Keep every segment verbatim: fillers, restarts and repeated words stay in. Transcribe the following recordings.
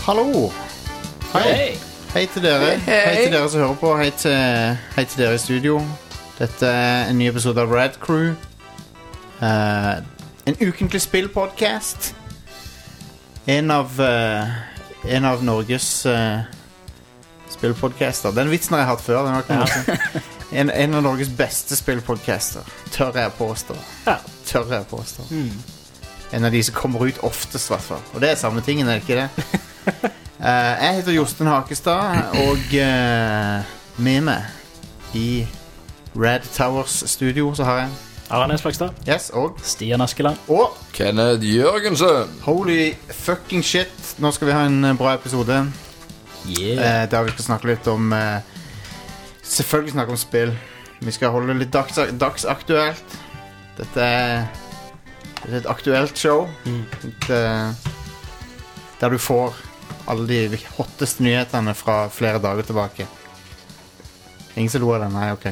Hallo. Hei. Hei. Hei til dere. Hei, hei. Hei til dere som hører på. Hei til, hei til dere i studio. Dette er en ny episode av Rad Crew. Uh, en ukentlig spillpodcast. En av uh, En av Norges uh, spillpodcaster. Den vitsen har jeg hatt før. Den var ikke ja. en, en av Norges beste spillpodcaster. Tør jeg påstå. Ja. Tør jeg påstå. Mm. En av de som kommer ut oftest, i hvert fall. Og det er samme tingen, er det ikke det? uh, jeg heter Josten Hakestad, og uh, med meg i Rad Towers studio så har jeg Arne Flakstad. Yes, og Stian Askeland. Og Kenneth Jørgensen. holy fucking shit. Nå skal vi ha en uh, bra episode Yeah. uh, der vi skal snakke litt om uh, selvfølgelig snakke om spill. Vi skal holde litt dags dagsaktuelt. Dette er Det er et aktuelt show Mm. et, uh, der du får alle de hotteste nyhetene fra flere dager tilbake. Ingen som lo av den? Nei, ok.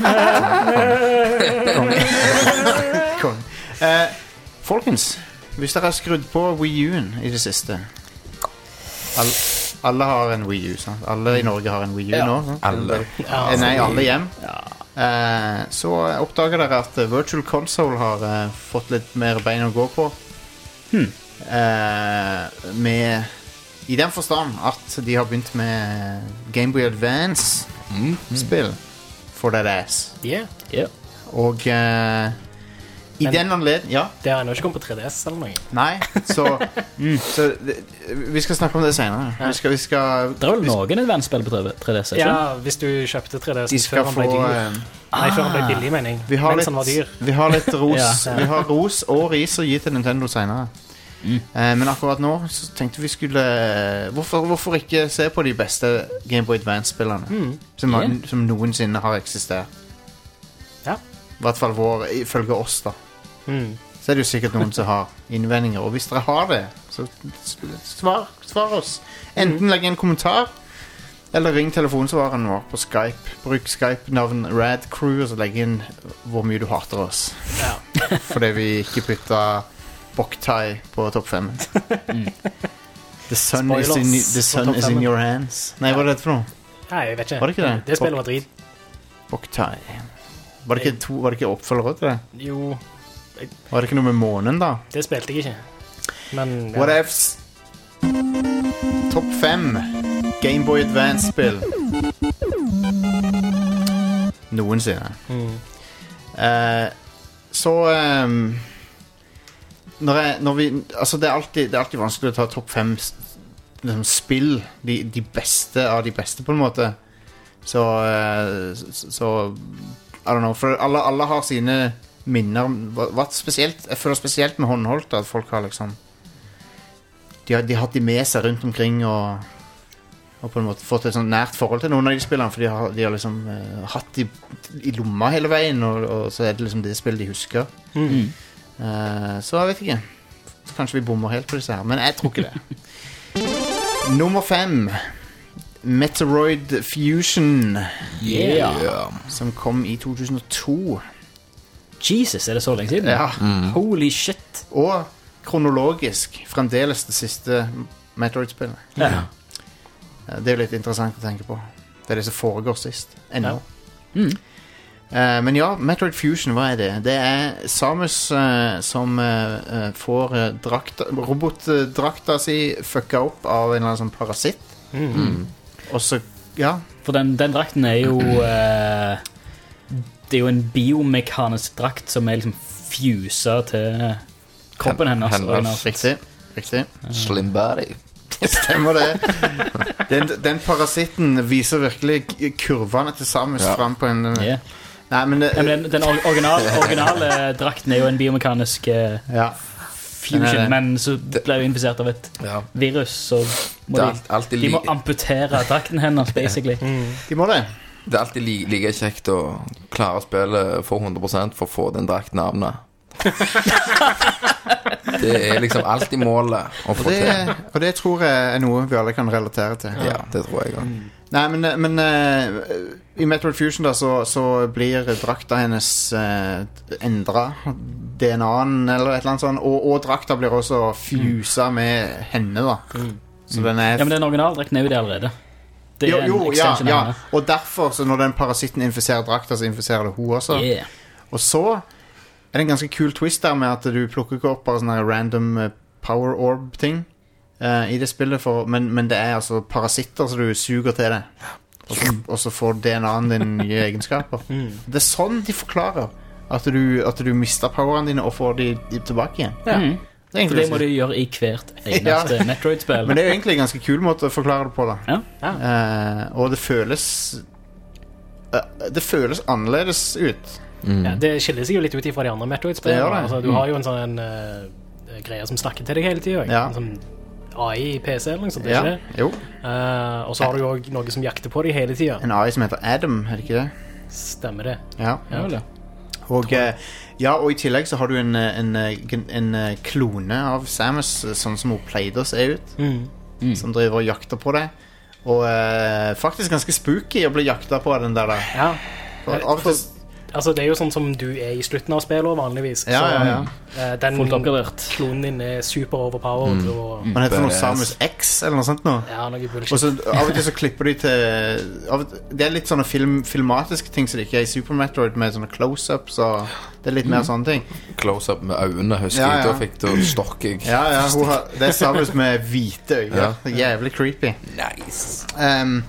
Kom. Kom. Uh, folkens, hvis dere har skrudd på Wii U-en i det siste All, Alle har en Wii U, sant? Alle i Norge har en Wii U Ja. nå, sant? Alle. Ja, Eh, Nei, alle hjem. Ja. Eh, så oppdager dere at eh, Virtual Console har eh, fått litt mer bein å gå på. Hmm. Eh, med I den forstand at de har begynt med Game Boy Advance-spill for that ass. Yeah. Yeah. Og eh, i Men- den anledning Ja, Det har ennå ikke kommet på tre D S eller noe. nei, så, så det, Vi skal snakke om det senere. Vi skal, vi skal Det er vel vi, noen advance-spill på tre D S, ikke? Ja, hvis du kjøpte tre D S de skal før han få ble dyr. eh, Nei, før han ble Ah. billig, mener jeg. Vi har, Mens han var dyr. litt, vi har litt ros Ja. Vi har ros og ris å gi til Nintendo senere. Mm. eh, Men akkurat nå så tenkte vi skulle Hvorfor, hvorfor ikke se på de beste Game Boy Advance-spillerne Mm. som, har- Yeah. som noensinne har eksistert. Ja. I hvert fall vår, ifølge oss da. Mm. Så er det jo sikkert noen som har innvendinger. Og hvis dere har det, så svar, svar oss. Enten legg en kommentar eller ring telefonsvareren vår på Skype. Bruk Skype-navn Rad Crew og så legg inn hvor mye du hater oss. Ja. Fordi vi ikke putta Boktai på topp fem. The sun, is in, Spoilers the på sun topp is in fem. your hands. Nei, hva er det for noe? Nei, jeg vet ikke. Var det ikke det? Det spillet var drit. Boktai. Var det ikke, to, var det ikke oppfølger til det? Jo, Var det ikke noe med månen da? det spilte jeg ikke. Men ja. What ifs? Topp fem Gameboy Advance-spill noensinne. Mm. Eh, så ehm, når, jeg, når vi Altså, det er alltid, det er alltid vanskelig å ta topp fem s- liksom, spill. De, de beste av de beste, på en måte. Så eh, Så, så I don't know. For alle, alle har sine minner. Hva, hva spesielt Jeg føler spesielt med håndholdt at folk har liksom De har, de har hatt de med seg rundt omkring og Og på en måte fått et sånn nært forhold til noen av de spillene, for de har, de har liksom eh, hatt de i lomma hele veien, og, og så er det liksom det spillet de husker. Mm. Eh, så jeg vet ikke. Så kanskje vi bommer helt på disse her, men jeg tror ikke det. Nummer fem, Metroid Fusion, Yeah. Ja. som kom i to tusen og to. Jesus, er det så lenge siden? Ja, Holy shit. og kronologisk fremdeles det siste Metroid-spillet. Ja. Eh, Det er jo litt interessant å tenke på. Det er det som foregår sist. Ennå. Mm. Eh, men ja, Metroid Fusion, hva er det? Det er Samus eh, som eh, eh, får eh, drakta, robotdrakta si fucka opp av en eller annen sånn parasitt. Mm. Og så, ja, For den, den drakten er jo eh, Det er jo en biomekanisk drakt som er liksom fusa til kroppen hennes. Hennes. originalt. riktig. Riktig. Slim body. Stemmer det. Den, den parasitten viser virkelig k- kurvene til Samus Ja. fram på en Yeah. Nei, men det, Ja, men den den or- original, originale drakten er jo en biomekanisk eh, ja. fusion, Den er det. men så ble hun infisert av et Ja. virus, så må Det er de, alt- alltid de må li- amputere drakten hennes, basically. Mm. De må det. Det er alltid li like kjekt å klare spillet for hundre prosent for å få den draktnavnet. Det er liksom alltid målet å Og få det, til. og det tror jeg er noe vi alle kan relatere til. Ja, det tror jeg òg. Nei, men, men eh, i Metroid Fusion da, så, så blir drakta hennes uh, endra. D N A-en eller et eller annet sånt. Og, og drakta blir også fusa med henne, da. Så den er Ja, men den originaldrakten er jo det allerede. Det er jo, jo, en ja, extension ja. av henne. Og derfor, så når den parasitten infiserer drakta, så infiserer det hun også. Yeah. Og så er det en ganske kul twist der med at du plukker ikke opp bare sånne her random eh, power orb-ting eh, i det spillet, for, men, men det er altså parasitter som du suger til deg. Og så, og så får D N A-en din nye egenskaper. Det er sånn de forklarer at du, at du mister poweren dine og får de, de tilbake igjen. Ja. Mm. Det, er For det må egentlig- du gjøre i hvert eneste Ja. Metroid-spill. Men det er jo egentlig en ganske kul måte å forklare det på, da. Ja. Eh, og det føles eh, Det føles annerledes ut. Mm. Ja, det skiller seg jo litt ut fra de andre Det Metroid-spillene. gjør det. Altså, du har jo en sånn en, uh, greie som snakker til deg hele tiden. Ja. En sånn A I i P C eller noe sånt, det Ja, er ikke det? jo. Uh, og så har du jo også noe som jakter på deg hele tiden. En A I som heter Adam, er det ikke det? Stemmer det. Ja. Ja, vel, ja. Og, eh, ja, og i tillegg så har du en, eh, en, eh, en, en eh, klone av Samus, eh, sånn som hun pleide å se ut, Mm. som driver og jakter på deg. Og eh, faktisk ganske spooky å bli jakta på av den der. da. Ja. For, av og til, Altså, det er jo sånn som du er i slutten av spillet vanligvis. Ja, så, ja, ja. eh, den Fullt oppgradert. klonen din er super overpowered. Og, man heter for noe Badass. Samus X eller noe sånt nå. ja, noe bullshit. Og så av og til så klipper de til av, og til- Det er litt sånne film, filmatiske ting som det ikke er i Super Metroid, med sånne close-ups og det er litt mer sånne ting. Close-up med øynene, husker Ja, jeg. ja. Da fikk du stokk jeg. Ja, ja, hun har, det er Samus med hvite øyne. Ja. Det er Jævlig creepy. Nice. Um,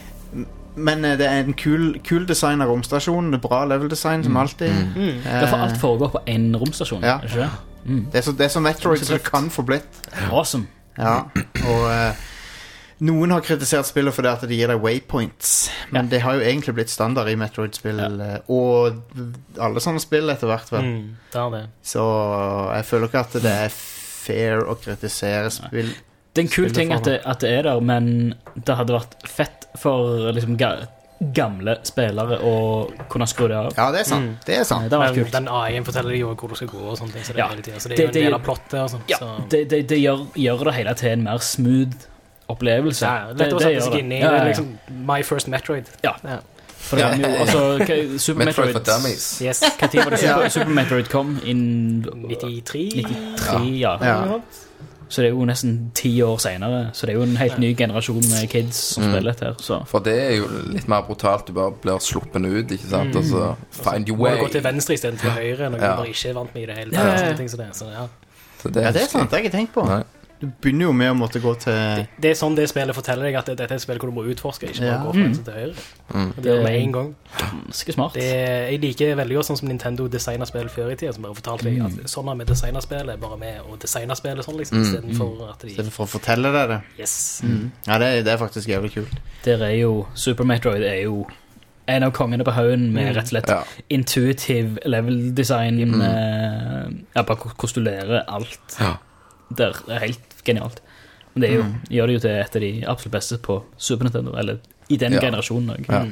men eh, det er en kul, kul design av romstasjonen. Det er bra level-design, som alltid. Mm. Eh, Derfor alt foregår på én romstasjon. Ja. er det ikke det? Mm. det, er så, det er så Metroid som det kan få blitt. Awesome. Ja, og eh, noen har kritisert spillet fordi at de gir deg waypoints, men Ja. det har jo egentlig blitt standard i Metroid-spill, eh, og alle sånne spill etter hvert, vel. Mm, det er det. Så jeg føler ikke at det er fair å kritisere spill. Det er en kul Spillet ting for at det, at det er der, men det hadde vært fett for liksom, ga, gamle spillere å kunne skru det av. Ja, det er sant. Mm. Det er sant. Det har vært Men kult. den A I-en forteller deg jo hvor du skal gå og sånne ting. Så det, Ja. er hele tiden. Så det Det- er jo det- en del av plottet og sånt. Ja, så. det, det, det gjør, gjør det hele til en mer smooth opplevelse. Ja, lett å sette seg inn i. Ja, Det ja, er ja. liksom My First Metroid. Ja. Ja. For det var jo altså, hva- Super Metroid Metroid for dummies. Yes. Hva tid var det Super, Super Metroid kom? In nittitre? nittitre, ja. Ja. Så det er jo nesten ti år senere. Så det er jo en helt ny generasjon med kids som Mm. spiller dette her. Så. For det er jo litt mer brutalt. Du bare blir sluppen ut, ikke sant? Og så find your Må way. jo gå til venstre istedenfor høyre, noe Ja. du bare ikke er vant med i det hele Ja, ja, tatt. ja. sånne ting som det. Så, ja. Så det Ja, det er husker sant. Det har jeg ikke tenkt på. jeg. Nei. Du begynner jo med å måtte gå til Det er sånn det spillet forteller deg at det- dette er et spill hvor du må utforske, ikke bare Ja. gå fra venstre til høyre. Mm. Og det gjør du med en gang. Ganske smart. Det er, jeg liker veldig godt sånn som Nintendo designer spill før i tida, som bare fortalte deg at sånn har vi designer spill, er bare med å designe spillet sånn, liksom, Mm. istedenfor at de Istedenfor å fortelle deg det. Yes. Ja, det er, det er faktisk jævlig kult. Der er jo Super Metroid er jo en av kongene på haugen med Mm. rett og slett Ja. intuitive level design. Mm. Med, ja, bare hvordan du lærer alt. Ja. Det er helt genialt. Men det er jo, Mm. gjør det jo til et av de absolutt beste på Super Nintendo, eller i den Ja. generasjonen òg. Ja. Mm.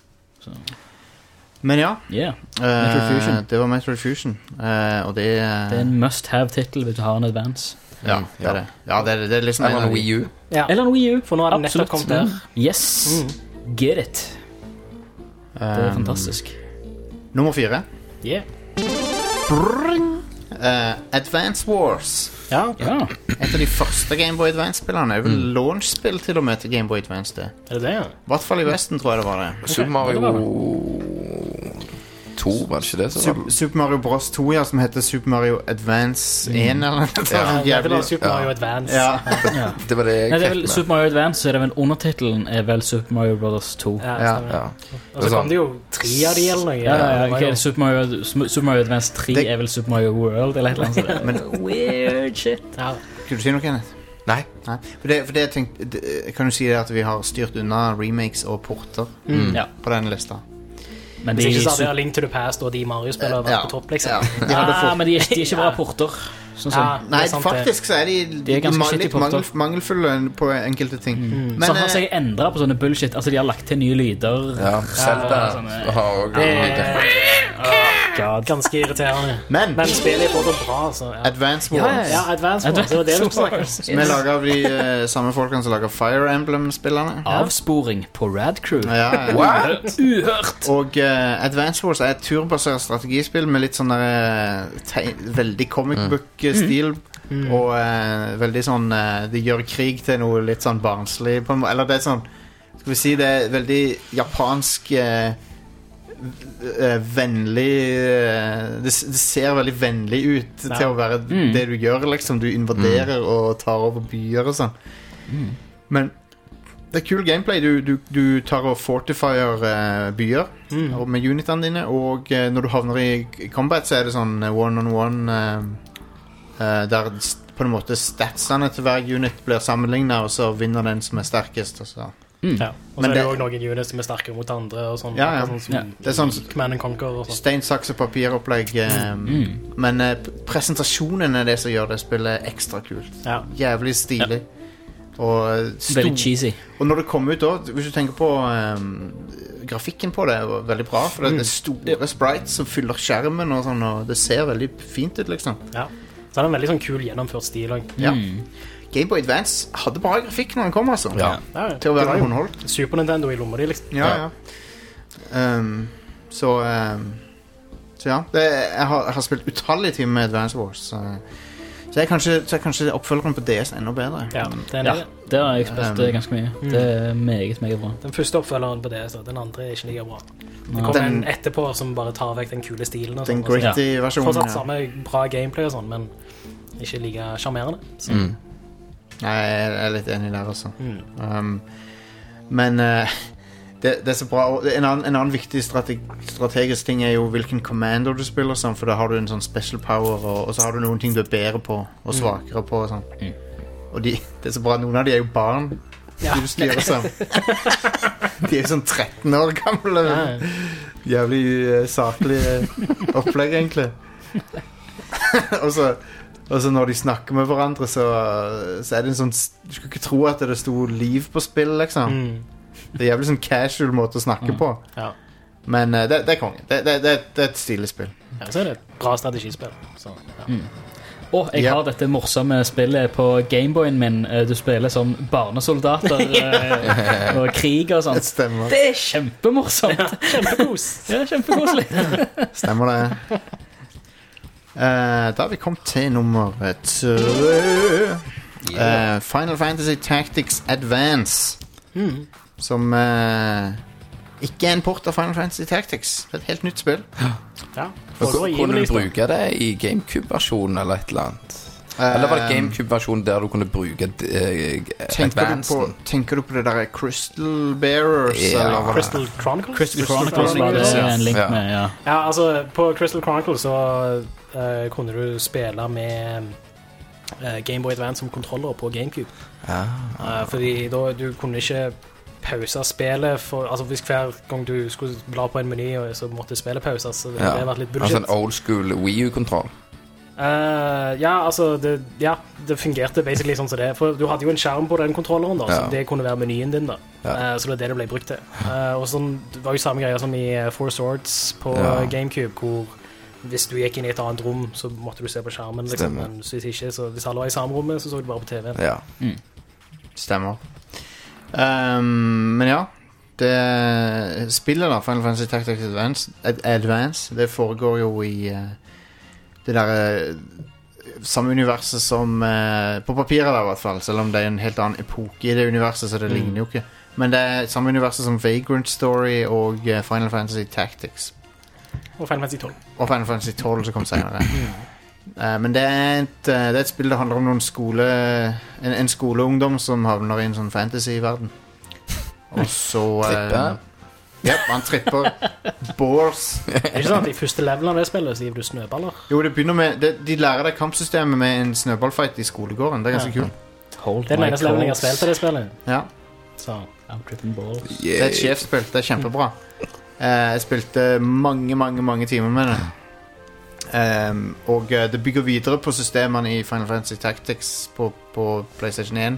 Men ja, Yeah. eh, Metroid Fusion. det var Metroid Fusion. eh, og det Det er en must have-tittel hvis du har en advance. Ja, det er det. Ja, det er, det er liksom Eller en av en de- Wii U. Ja. Eller en Wii U. For nå har den nettopp Absolutt. kommet der. Mm. Yes. Mm. Get it. Det er Um, fantastisk. Nummer fire. Yeah. Brrring. Eh, Advance Wars. Ja. Ja. Et av de første Gameboy Advance-spillene. Er vel launch-spill til og med til Gameboy Advance. Det. Er det det, ja? I hvert fall i Vesten, tror jeg det var det. Super ja, det var Mario to, var det ikke det? Så var Super, Super Mario Bros. to, ja, som heter Super Mario Advance én, eller noe sånt. Ja, det Jævlig- var Super Mario Ja. Advance. Ja. ja. det var det jeg Nei, det er fikk vel med. Super Mario Advance, så er det vel undertittelen er vel Super Mario Bros. to. Ja, Ja. stemmer. Ja. Og så kom det jo tre av de eller noe. Ja, ja, ja, det var ok, jo- Super, Mario, Super Mario Advance tre Det- er vel Super Mario World eller et eller annet sånt. Men Weird shit. ja. skulle du si noe, Kenneth? Nei. Nei. For det, for det jeg tenkte, det, jeg kan jo si det at vi har styrt unna remakes og porter Mm. Ja, på denne lista. men Hvis de, ikke så hadde super, A Link to the Past og de Mario-spillene vært Ja. på topp, liksom. Ja, de hadde ah, fått, men de er, de er ikke bra porter. Sånn som. Ja, det er nei, sant, det. faktisk så er de, De er ganske ma- shitty litt porter. mangel, mangelfulle på enkelte ting. Mm. Men så har eh, seg endret på sånne bullshit. Altså, de har lagt til nye lyder. Ja, Zelda sånne- har også Det er God. ganske irriterende. men Men spillet er fortsatt bra, så ja. Advance Ja, Wars, ja, Ja, Advance Wars. Det var det du snakket om. som er laget av de eh, samme folkene som lager Fire Emblem-spillerne. Avsporing på Rad Crew. Ja, ja. What? Uhørt! Og eh, Advance Wars er et turbasert strategispill med litt sånn der, eh, teg- veldig comic book-stil. mm. og uh, veldig sånn uh, det gjør krig til noe litt sånn barnslig på en måte. Eller det er sånn, skal vi si det er veldig japansk uh, uh, vennlig uh, det, det ser veldig vennlig ut ja. til å være mm. det du gjør liksom. Du invaderer mm. og tar over byer og sånn mm. men det er kul gameplay. Du, du, du tar og fortifier uh, byer mm. med unitene dine, og uh, når du havner i combat, så er det sånn one-on-one uh, uh, der på en måte statsene til hver unit blir sammenlignet, og så vinner den som er sterkest. Og så, mm. ja. og så er det jo også noen units som er sterkere mot andre, og sånn. Ja, ja. Sånn som ja. Det er sånn Command and Conquer og sånn. Stein, saks og papiropplegg. Um, mm. Men uh, presentasjonen er det som gjør det spillet ekstra kult. Ja. Jævlig stilig. Ja. Og veldig cheesy. Og når det kommer ut da, hvis du tenker på um, grafikken på det er veldig bra, for det er store sprites som fyller skjermen og sånn, og det ser veldig fint ut liksom. Ja, så er det en veldig sånn kul gjennomført stil også. Ja. Mm. Game Boy Advance hadde bra grafikk når den kom altså. Ja. Ja, til å være underholdt. Super Nintendo i lommer de liksom. Ja, ja. Um, så um, så ja, det, jeg, har, jeg har spilt utallige timer med Advance Wars, så Så er kanskje, så er kanskje oppfølgeren på D S enda bedre. Ja, det, ja, det har jeg spilt um, ganske mye. Mm. Det er meget, meget bra. Den første oppfølgeren på D S, den andre er ikke like bra. Det kommer en etterpå som bare tar vekk den kule stilen. Og den sånn, gritty ja. versjonen. Fortsatt samme bra gameplay og sånn, men ikke like charmerende. Mm. Nei, jeg er litt enig der også. Mm. Um, men... Uh, Det, det er så bra. En annen, en annen viktig strateg, strategisk ting er jo hvilken commander du spiller sånn, for da har du en sånn special power, og, og så har du noen ting du er bedre på og svakere på og sånn. Mm. Og de, det er så bra, noen av de er jo barn ja. du styrer sånn. De er jo sånn tretten år gamle. Jævlig uh, saklig opplegg egentlig. og, så, og så når de snakker med hverandre, så, så er det en sånn, du skulle ikke tro at det sto liv på spill liksom. Mm. Det er jævlig sånn casual måte å snakke mm. på. Ja. Men uh, det, det er kongen. Det, det, det, det er et stilig spill. Ja, så er det et bra strategispill. Så, ja. mm. Og jeg ja. har dette morsomme spillet på Gameboyen min. Du spiller som barnesoldater og krig og sånt. Det, det er kjempemorsomt. Ja, kjempekos. Ja, kjempekoselig. Stemmer det. Uh, da har vi kommet til nummer tre. Uh, Final Fantasy Tactics Advance. Mm. Som uh, ikke er en port av Final Fantasy Tactics. Det er et helt nytt spill. Ja. Kunne du bruke det i GameCube-versjonen eller et eller annet? Eller var det GameCube-versjonen der du kunne bruke uh, Advancen? Tenker du på det der Crystal Bearers? Ja. Eller Crystal Chronicles? Crystal Chronicles var det en link med, ja. Ja, altså på Crystal Chronicles så uh, kunne du spille med uh, Game Boy Advance som kontroller på GameCube. Ja. Uh, fordi da du kunne ikke pause spillet for, altså hvis hver gang du skulle bla på en meny så måtte spillet pauses, så det, ja. det har vært litt bullshit. Altså en old school Wii U-kontroll. Uh, ja, altså det, ja, det fungerte basically sånn som det, for du hadde jo en skjerm på den kontrolleren da, ja. Så det kunne være menyen din da, ja. uh, så det er det det ble brukt til. Uh, og sånn, det var jo samme greier som i Four Swords på ja. GameCube, hvor hvis du gikk inn i et annet rom, så måtte du se på skjermen liksom. Men hvis ikke, så hvis alle var i samme rommet, så så du bare på T V-en. Ja. Mm. Stemmer. Um, men ja, det spillet da, Final Fantasy Tactics Advance, Ad- Advance det foregår jo i uh, det der uh, samme universet som uh, på papiret da i hvert fall, selv om det er en helt annen epoke i det universet, så det mm. ligner jo ikke, men det er samme universet som Vagrant Story og uh, Final Fantasy Tactics og Final Fantasy tolv og Final Fantasy tolv som kom senere. Uh, men det er, et, uh, det er et spill det handler om noen skole en, en skoleungdom som havner i en sånn fantasy-verden. Og så uh, ja, han tripper balls. Er det ikke sånn at i første level av det spillet så gir du snøballer? Jo, det begynner med det, de lærer deg kampsystemet med en snøballfight i skolegården. Det er ganske ja. kult. Det er den eneste levelen jeg har spilt av det spillet. Ja. Så, I'm tripping balls. Yeah. Det er et sjefspill, det er kjempebra. uh, Jeg spilte mange, mange, mange timer med det. Um, og uh, det bygger videre på systemene i Final Fantasy Tactics på, på PlayStation én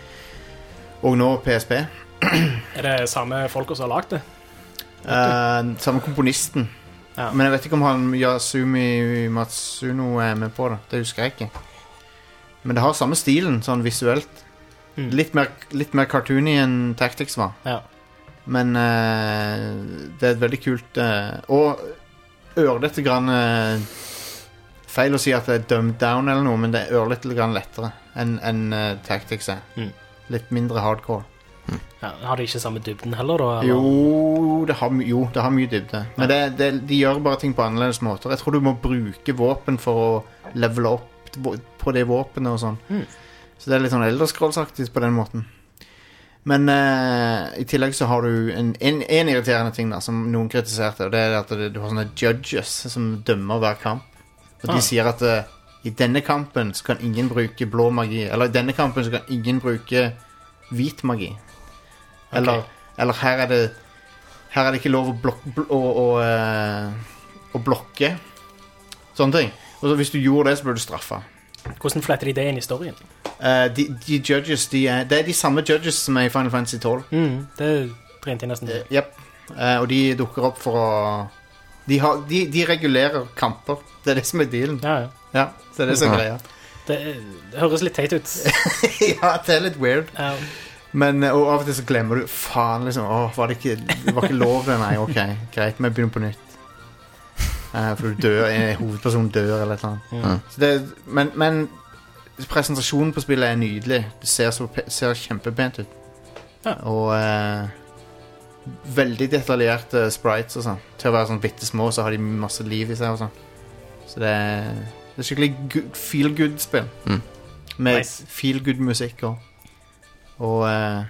og nå P S P. Er det samme folk som har lagt det? Uh, samme komponisten, ja. Men jeg vet ikke om han Yasumi Matsuno er med på det. Det husker jeg ikke. Men det har samme stilen sånn visuelt. mm. litt, mer, litt mer cartoony enn Tactics var, ja. Men uh, det er et veldig kult uh, og ørlete grann uh, feil å si at det er dumbed down eller noe, men det er ørlite grann lettere enn en, uh, Tactics er. Mm. Litt mindre hardcore. Mm. Ja, har de ikke samme dybden heller, da? Jo det, har, jo, det har mye dybde. Ja. Men det, det, de gjør bare ting på annerledes måter. Jeg tror du må bruke våpen for å levele opp på det våpenet og sånn. Mm. Så det er litt sånn Elder-scrolls-aktig på den måten. Men uh, i tillegg så har du en, en, en irriterende ting da, som noen kritiserte, og det er at det, du har sånne judges som dømmer hver kamp. Og de ah. sier at uh, i denne kampen så kan ingen bruke blå magi, eller i denne kampen så kan ingen bruke hvit magi. Eller, okay. eller her er det her er det ikke lov å, blok, bl å, å, uh, å blokke. Sånne ting. Og så hvis du gjorde det, så ble du straffet. Hvordan fletter de det inn i storyen? Uh, de, de judges, de er, det er de samme judges som er i Final Fantasy tolv. Mm, det trente jeg nesten. Uh, yep. uh, og de dukker opp for å de, har, de, de regulerer kamper. Det er det som er dealen. Ja, ja. Ja, så det er det som er greia. Det, det høres litt teit ut. Ja, det er litt weird. Ja. Men og av og til så glemmer du faen liksom, åh, var det ikke det var ikke lov det? Nei, ok, greit, vi begynner på nytt. Uh, for du dør, en hovedperson dør eller et eller annet. Mm. Så det, men, men presentasjonen på spillet er nydelig. Det ser, så, ser kjempepent ut. Ja. Og uh, veldig detaljerte sprites og sånn. Til å være sånn bitte små så har de masse liv i seg og sånn. Så det er, det er skikkelig good, feel good spill. Mm. Med nice. Feel good musikk og Og uh,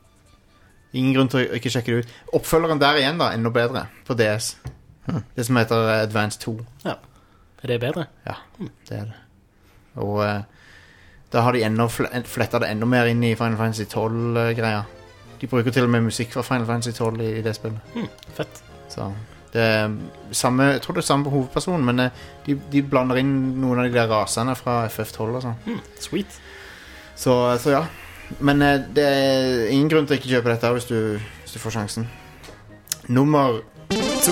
ingen grunn til å ikke sjekke det ut. Oppfølgeren der igjen da, enda bedre på D S. Hmm. Det som heter Advance to. Ja. Er det bedre? Ja, det er det. Og uh, da har de enda flettet det enda mer inn i Final Fantasy tolv-greia. De bruker til og med musikk fra Final Fantasy tolv i, i det spillet. Hmm, fett. Så det er samme, jeg tror det er samme på hovedpersonen, men uh, de, de blander inn noen av de der rasene fra F F tolv og sånn. Hmm, sweet. Så, så ja. Men uh, det er ingen grunn til å ikke kjøpe dette hvis du, hvis du får sjansen. Nummer to.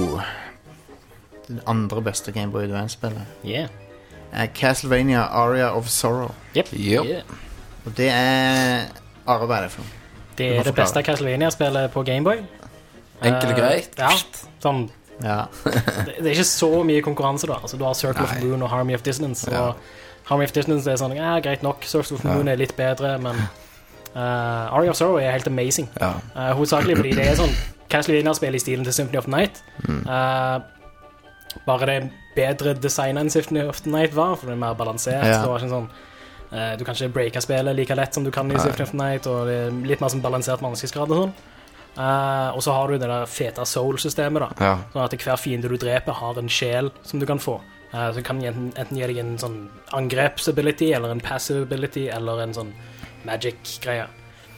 Det andre beste Game Boy Advance-spillet. Yeah. Er Castlevania Aria of Sorrow. Yep. Yep. Yeah. Og det er Are, hva er det for noe? Det er det beste Castlevania-spillet på Game Boy. Enkelt og greit. Uh, ja, sånn ja. det, det er ikke så mye konkurranse da. Altså, du har Circle Nei. of Moon og Harmony of Dissonance. Ja. Og Harmony of Dissonance er sånn, ja, greit nok. Circle of Moon ja. er litt bedre, men uh, Aria of Sorrow er helt amazing. Ja. Uh, hovedsakelig fordi det er sånn Castlevania-spill i stilen til Symphony of the Night. Mm. Uh, bare det er bedre design enn Symphony of the Night var, for det er mer balansert. Ja. Det var ikke sånn, uh, du kan ikke breake spillet like lett som du kan i Symphony of the Night, og det er litt mer sånn balansert vanskelighetsgrad og sånn. Uh, og så har du det der feta soul-systemet da. Ja. Sånn at hver fiende du dreper har en sjel som du kan få. Uh, så kan enten, enten gi deg en sånn angreps-ability, eller en passive-ability, eller en sånn magic-greie.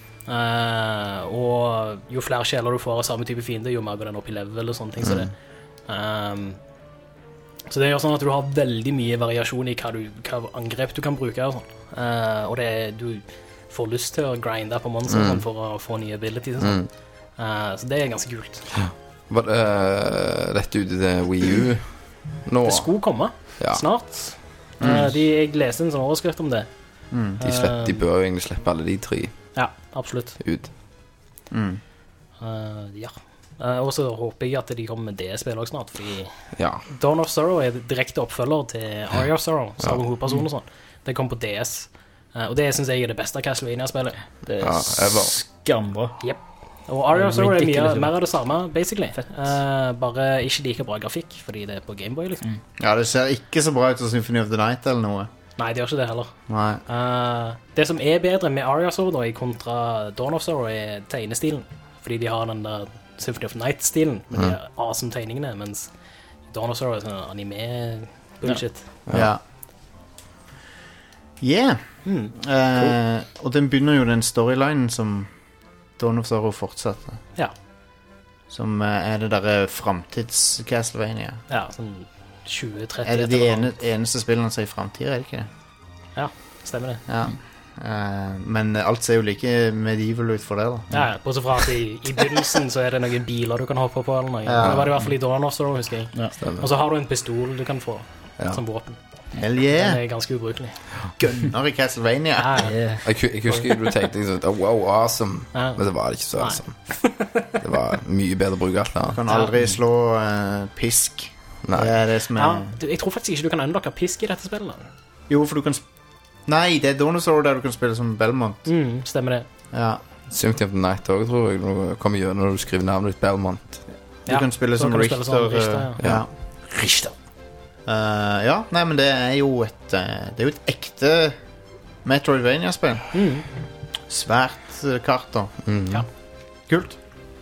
Uh, og jo flere sjeler du får av samme type fiende, jo mer går den opp i level og sånne ting. Mm. Så, det, um, så det gjør sånn at du har veldig mye variasjon i hva, du, hva angrep du kan bruke og sånn. Uh, og det, du får lyst til å grinde på monster mm. for å få nye abilities og sånn. Mm. Uh, så det er ganske kult. Var det uh, rett ut til Wii U nå? Det skulle komme ja. snart. Mm. Uh, de, jeg leste en sånn overskrift om det. Mm. De, slepp, de bør jo egentlig slippe alle de tre. Ja, absolutt. Ut. Mm. Uh, ja. Uh, og så håper jeg at de kommer med det spillet også snart, fordi ja. Dawn of Sorrow er direkte oppfølger til Aria of Sorrow, samme ja. hovedperson og sånn. Det kom på D S. Uh, og det synes jeg er det beste Castlevania-spillet. Det er ja, skambra. Yep. Og Aria of Sorrow er mye, mer av det samme, basically. Uh, bare ikke like bra grafikk, fordi det er på Gameboy, liksom. Mm. Ja, det ser ikke så bra ut som Symphony of the Night eller noe. Nei, det gjør ikke det heller. Nei. Uh, det som er bedre med Aria of Sorrow da, i kontra Dawn of Sorrow er tegnestilen. Fordi de har den der Symphony of the Night-stilen, med mm. de awesome tegningene, mens Dawn of Sorrow er sånn anime-bullshit. Ja. Yeah. Mm. Uh, cool. Og den begynner jo den storylinen som Dawn of Sorrow fortsetter. Ja. Som uh, er det der fremtids-Castlevania. Ja, sånn tjue tretti. Er det de ene, eneste spillene som er i fremtiden, er det ikke det? Ja, stemmer det. Ja. Uh, men alt ser jo like medieval ut for det da. Ja, bortsett fra at i, i begynnelsen så er det noen biler du kan hoppe på eller noe. Ja. Det var det i hvert fall i Dawn of Sorrow, husker jeg. Ja. Og så har du en pistol du kan få ja. som våpen. Hell yeah. Den er ganske ubrukelig. Gunner i Castlevania. Ja, yeah. jeg, jeg husker du tenkte sånn, oh, wow, awesome. Ja. Men det var ikke så awesome. Det var mye bedre å bruke alt. Du kan aldri slå uh, pisk. Nei. Det er det som er... Ja, jeg tror faktisk ikke du kan unlocke pisk i dette spillet. Jo, for du kan... Sp- Nei, det er Dinosaur der du kan spille som Belmont. Mm, stemmer det. Ja. Symphony of the Night også, tror jeg, når du kommer gjennom når du skriver navnet ditt Belmont. Du ja, kan spille som Richter. Som Richter, ja. ja. Richter. Uh, ja, nei, men det er jo et... Uh, det er jo et ekte Metroidvania-spill. Mm. Svært uh, karter. Mm. Ja. Kult.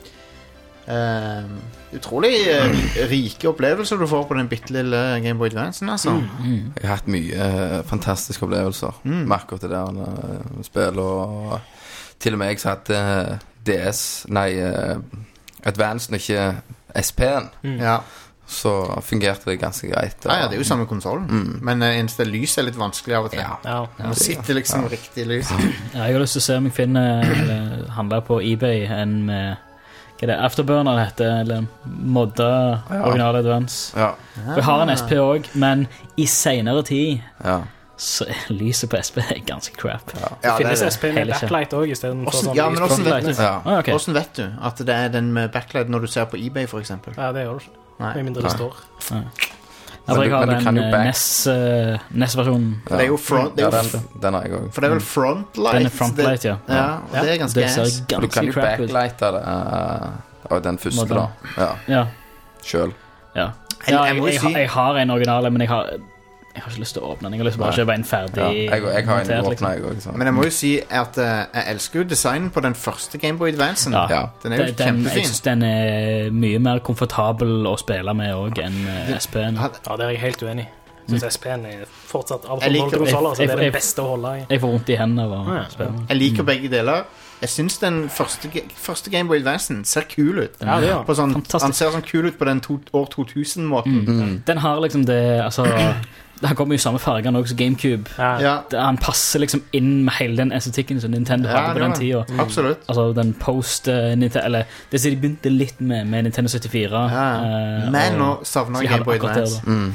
Uh, utrolig uh, rike opplevelser du får på den bittelille Game Boy Advancen, altså. Mm. Mm. Jeg har hatt mye uh, fantastiske opplevelser mm. med akkurat det der uh, spill, og til og med jeg som hadde uh, D S, nei, uh, Advancen, ikke S P-en. Mm. Ja. Så fungerte det ganske greit. Ja, ja, det er jo samme konsolen. Mm. Men uh, eneste lys er litt vanskelig av og til. Ja. Ja. Man sitter liksom ja. Riktig lys. Ja, jeg har lyst til å se om jeg finner eller handler på eBay en med hva er det, Afterburner heter, eller modda ja. Original Advance. Ja. Jeg har en S P også, men i senere tid ja. Så lyset på S P er ganske crap. Ja. Det finnes det det. S P med backlight også i stedet for sånn. Ja, men hvordan vet, ja. ah, okay. hvordan vet du at det er den med backlight når du ser på eBay, for eksempel? Ja, det gjør du ikke. Med mindre det står. Ja. Altså, jeg har den uh, NES-versjonen. Uh, det er jo front... Ja, den, den har jeg også. For det er vel frontlight? Den er frontlight, ja. Ja, ja. Det er ganske det ser ganske du kan jo backlighte det uh, av den første da. Ja. ja. Selv. Ja. Ja, jeg, jeg, jeg, jeg har en original, men jeg har... Jeg har ikke lyst til å åpne den. Jeg har lyst til å bare kjøpe en ferdig ja, jeg, jeg har en åpnet liksom. Jeg også, men jeg må jo si at uh, jeg elsker jo designen på den første Game Boy Advancen. Ja. Ja. Den er jo den, kjempefin. Jeg synes den er mye mer komfortabel å spille med også enn uh, S P-en. Ja, det er jeg helt uenig. Jeg synes mm. S P-en er fortsatt av konsoller, så det er det beste å holde i. Jeg får vondt i hendene av å ja. spille. Jeg liker mm. begge deler. Jeg synes den første, første Game Boy Advancen ser kul ut. Ja, det gjør sånn, han ser sånn kul ut på den to, år to tusen-måten. Mm. Mm. Den har liksom det, altså... Han kommer jo i samme farger også, GameCube. Ja. Han passer liksom inn med hele den estetikken som Nintendo ja, hadde på den tiden. Mm. Absolutt. Altså den post uh, Nintendo, eller det som de begynte litt med, med Nintendo syttifire. Ja. Uh, Men nå savner jeg Game Boy Advance. Mm.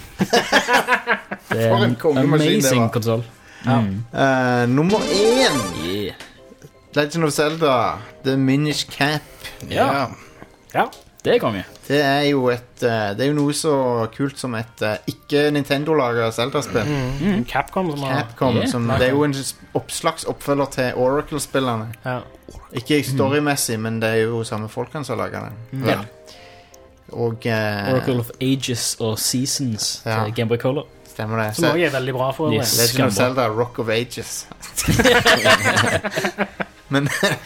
Det er en amazing konsol. Ja. Mm. Uh, nummer én. Yeah. Legend of Zelda, The Minish Cap. Ja. Ja. Ja. Det er konge. Det er jo et Det er jo noe så kult som et ikke Nintendo-laget Zelda-spill. Mm. Mm. Capcom, som, Capcom yeah. som det er jo en oppslags oppfølger til Oracle-spillerne. Ja. Ikke storymessig, men det er jo samme folkene som lager det. Mm. Ja. Og uh, Oracle of Ages og Seasons ja. Game Boy Color. Stemmer det. Som også er veldig bra for yes. Legend of Zelda, Rock of Ages. Men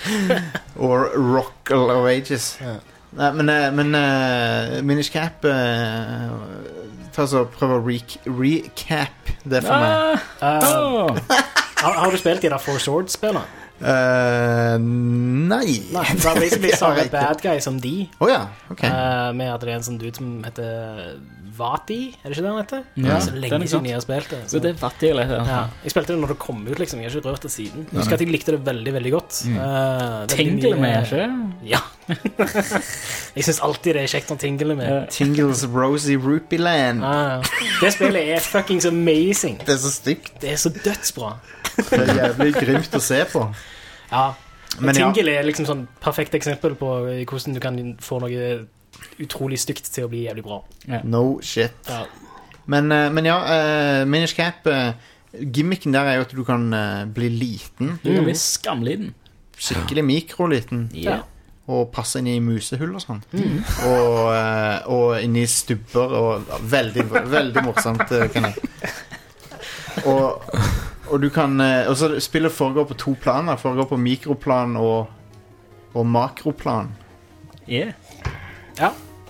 Or Rock of Ages. Ja. Nei, men, men uh, Minish Cap uh, ta så prøv å re recap det for ah, meg. Uh, oh. har, har du spilt i da Four Swords-spillet? Uh, nei. Nei, det var basically samme bad guy som de. Oh, ja. Okay. Uh, med at det er en sånn dude som heter Vati, er det ikke det han heter? Ja, så lenge siden jeg har spilt det. Så det er Vati, eller? Ja. Ja, jeg spilte det når det kom ut, liksom. Jeg har ikke rørt det siden. Jeg husker at jeg likte det veldig, veldig godt. Mm. Uh, Tingle med, ikke? Ja. Jeg synes alltid det er kjekt når Tingle med. Uh, Tingles Rosy Rupee Land. Uh, det spillet er fucking amazing. Det er så stygt. Det er så dødsbra. Det er jævlig grymt å se på. Ja. Men Tingle ja. er liksom sånn perfekt eksempel på hvordan du kan få noe utrolig stygt til å bli jævlig bra. Yeah. No shit. Ja. Men, uh, men ja, uh, Minish Cap uh, gimmicken der er jo at du kan uh, bli liten. Du kan bli skamliten. Skikkelig mikroliten. Ja. Og passe inn i musehull og sånn. Mm. Og, uh, og inn i stubber og uh, veldig, veldig morsomt uh, kan jeg. Og, og du kan uh, og så spillet foregår på to planer. Foregår på mikroplan og, og makroplan. Yeah. Ja.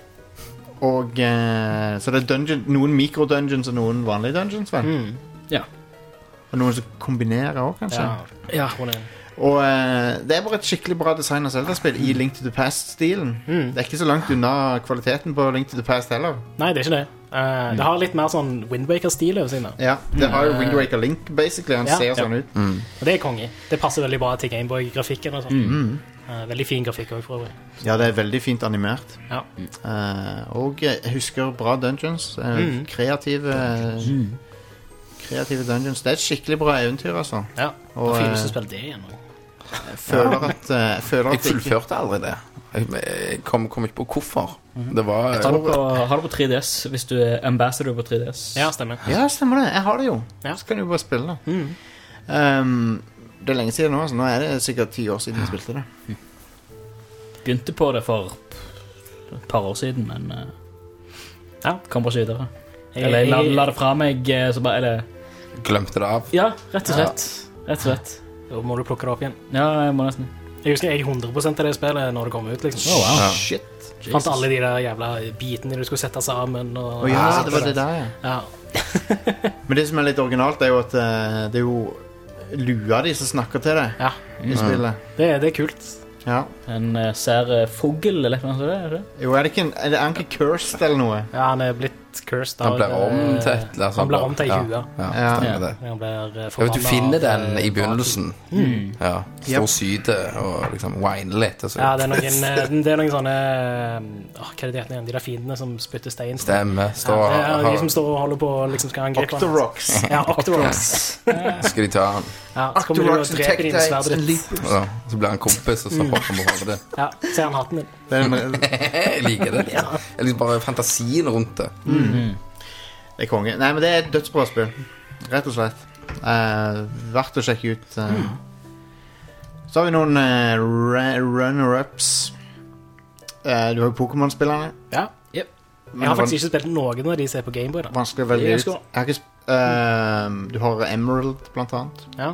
Og uh, så det er dungeon, noen mikrodungeons og noen vanlige dungeons, vel? Mm. Ja. Og noen som kombinerer også, kanskje. Ja, ja. Og uh, det er bare et skikkelig bra design av Zelda-spill i Link to the Past-stilen. Mm. Det er ikke så langt unna kvaliteten på Link to the Past heller. Nei, det er ikke det. Uh, mm. Det har litt mer sånn Wind Waker-stil over sine. Ja, det har jo Wind Waker Link, basically. Han ja. ser ja. sånn ut. Mm. Og det er konge. Det passer veldig bra til Gameboy-grafikken og sånn. Mm. Uh, veldig fin grafikk også, for øvrig. Ja, det er veldig fint animert. Ja. Uh, og jeg husker bra dungeons. Uh, mm. Kreative mm. Kreative dungeons. Det er et skikkelig bra eventyr, altså. Ja, og, og fint å spille det igjen. Jeg føler at uh, Jeg, føler at jeg fullførte aldri det. Jeg, jeg kom, kom ikke på hvorfor. Det var jeg tar det på, har det på tre D S hvis du er ambassador på tre D S. Ja, stemmer. Ja, stemmer det. Jeg har det jo. Ja. Så kan du bare spille det. Mm. Um, det er lenge siden nå, så nå er det sikkert ti år siden jeg spilte det. Begynte på det for et par år siden, men uh, ja, kom bare ikke videre. Eller jeg la, la det fra meg, så bare er det... Glemte det av? Ja, rett og slett. Rett og slett. Da må du plukke det opp igjen. Ja, jeg må nesten. Jeg husker jeg hundre prosent av det spillet når det kom ut, liksom. Oh, wow. Ja. Shit. Jesus. Fant alle de der jævla bitene du skulle sette sammen. Og, oh, ja, ja, det var det der, ja. ja. Men det som er litt originalt, er jo at uh, det er jo lua de som snakker til deg ja. i spillet. Det, det er kult. Ja. En uh, sær uh, fogel, eller noe sånt, er det? Jo, er det ikke en, er det ikke cursed eller noe? Ja, han er blitt cursed. Han blir om til et eller annet. Han blir om til i huet. Ja, ja. ja. Det. Han blir uh, jeg vet, du finner den i begynnelsen. Mm. Ja, står og syder og liksom whiner litt. Ja, det er noen, det er noen sånne åh, hva er det de heter igjen? De der fiendene som spytter stein. Stemme. Står, ja, det er de som står og holder på liksom skal angripe. Octoroks. Ja, Octoroks. Skal de ta han? Ja, så kommer du og dreper dine sverdet ditt. Ja, så blir han kompis, og så hopper han på hodet ditt. Ja, ser han hatten din. Jeg liker det. Liksom. Jeg liker bare fantasien rundt det. Mm. Det er konge. Nei, men det er et dødsbra spill. Rett og slett. Uh, verdt å sjekke ut. Uh. Mm. Så har vi noen uh, runner-ups. Uh, du har jo Pokémon-spillerne. Ja. Yep. Jeg har faktisk ikke spilt noen av de som er på Gameboy. Da. Vanskelig å velge ut. Jeg har ikke sp- uh, du har Emerald, blant annet. Ja.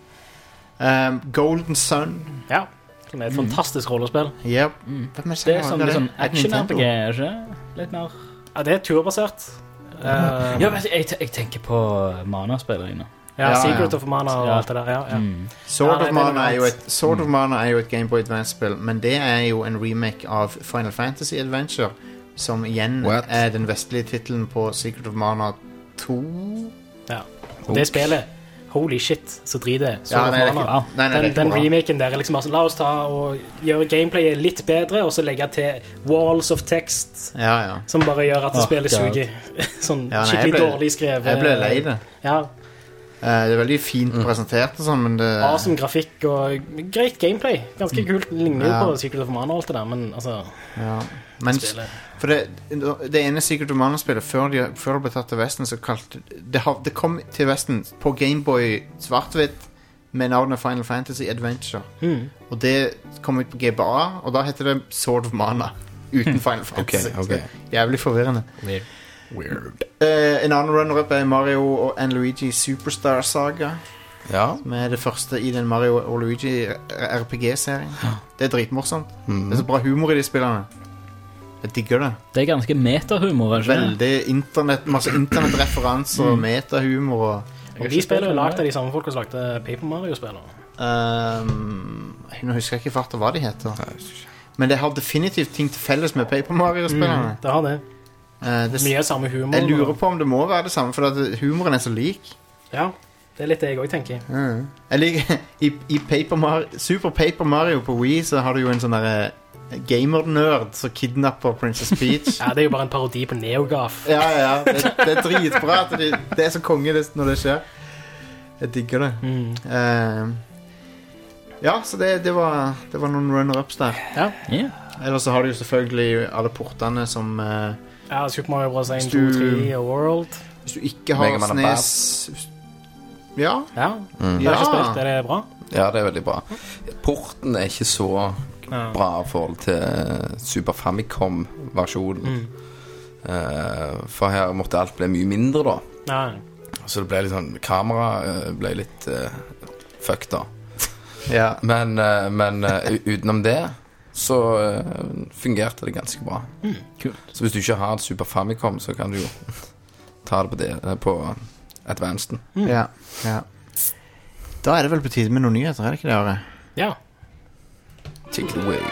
Um, Golden Sun. Ja. Som er et fantastisk rollespill. Yep. Mm. Det er, det er sånn, det? Sånn action-R P G, ikke? Litt mer. Ja, det er turbasert. Uh, ja, men jeg, jeg tenker på Mana-spillerne. Ja, ja, Secret ja. of Mana og ja. alt det der. Ja, ja. Mm. Sword, ja, of Mana er jo et, Sword of Mana er jo et Game Boy Advance-spill, men det er jo en remake av Final Fantasy Adventure, som igjen What? er den vestlige titelen på Secret of Mana to. Ja. Og det spillet, holy shit, så drit det. Ja, nei, det er ikke- Wow. nei, nei, det er Den, ikke den bra. remaken der er liksom bare sånn, la oss ta og gjøre gameplayet litt bedre, og så legge til walls of text, Ja, ja. som bare gjør at det Åh, spillet God. suger. Sånn Ja, nei, jeg skikkelig ble- dårlig skrevet. Jeg ble lei det. Ja, Eh, det er veldig fint presentert og sånn, men det awesome grafikk og greit gameplay. Ganske kult. Ligner jo Ja. på Secret of Mana og alt det der, men altså, ja. Men spillet. for det, det ene Secret of Mana-spillet før, de, før det ble tatt til Vesten, så kalte det, har- det kom til Vesten på Gameboy svart-hvitt med navnet Final Fantasy Adventure. Mm. Og det kom ut på G B A, og da heter det Sword of Mana. Uten Final Fantasy. Ok, ok. Jævlig forvirrende. Weird. Weird. Eh, en annen runner-up er Mario og and Luigi Superstar Saga, Ja. som er det første i den Mario og Luigi R P G-serien. Det er dritmorsomt. Mm. Det er så bra humor i de spillene. Jeg digger det. Det er ganske metahumor, ikke? Veldig internett, masse internettreferanser og metahumor. Og, Og de spiller jo lagt av de samme folk som lagde Paper Mario-spiller. um, nå husker jeg ikke farta hva de heter. Men det har definitivt ting til felles med Paper Mario-spillerne. Det har det. Eh, det, Mye samme humor. jeg lurer på om det må være det samme, for at humoren er så lik. Ja, det er litt det jeg også tenker. Mm. Jeg liker I, i Paper Mario, Super Paper Mario på Wii så har du jo en sånn derre gamer-nerd som kidnapper Princess Peach. Ja, det er jo bare en parodi på NeoGaf. Ja, ja, det, det er dritbra at det, det er så konge det, når det skjer. Jeg digger det. Mm. Eh, ja, så det, det, var, det var noen runner-ups der. Ja. Ja. Ellers så har du jo selvfølgelig alle portene som eh, ja, Super Mario Bros. Hvis en, du- to, tre og World. hvis du ikke har Mega Man og Snes. Ja. Ja, Mm. jeg har ikke Ja. spilt. Er det bra? Ja, det er veldig bra. Porten er ikke så Ja. bra i forhold til Super Famicom-versjonen. Mm. Eh, for her måtte alt bli mye mindre, da. Nei. Så det ble litt sånn Kamera eh, ble litt uh, fucked, da. ja. Men, eh, men eh, u- utenom det så eh, fungerte det ganske bra. Kult. Så hvis du ikke har et Super Famicom, så kan du jo ta det på, det, eh, på Advanceden. ja. Ja. Da er det vel på tide med noen nyheter, er det ikke det, Are? Ja. Take it away.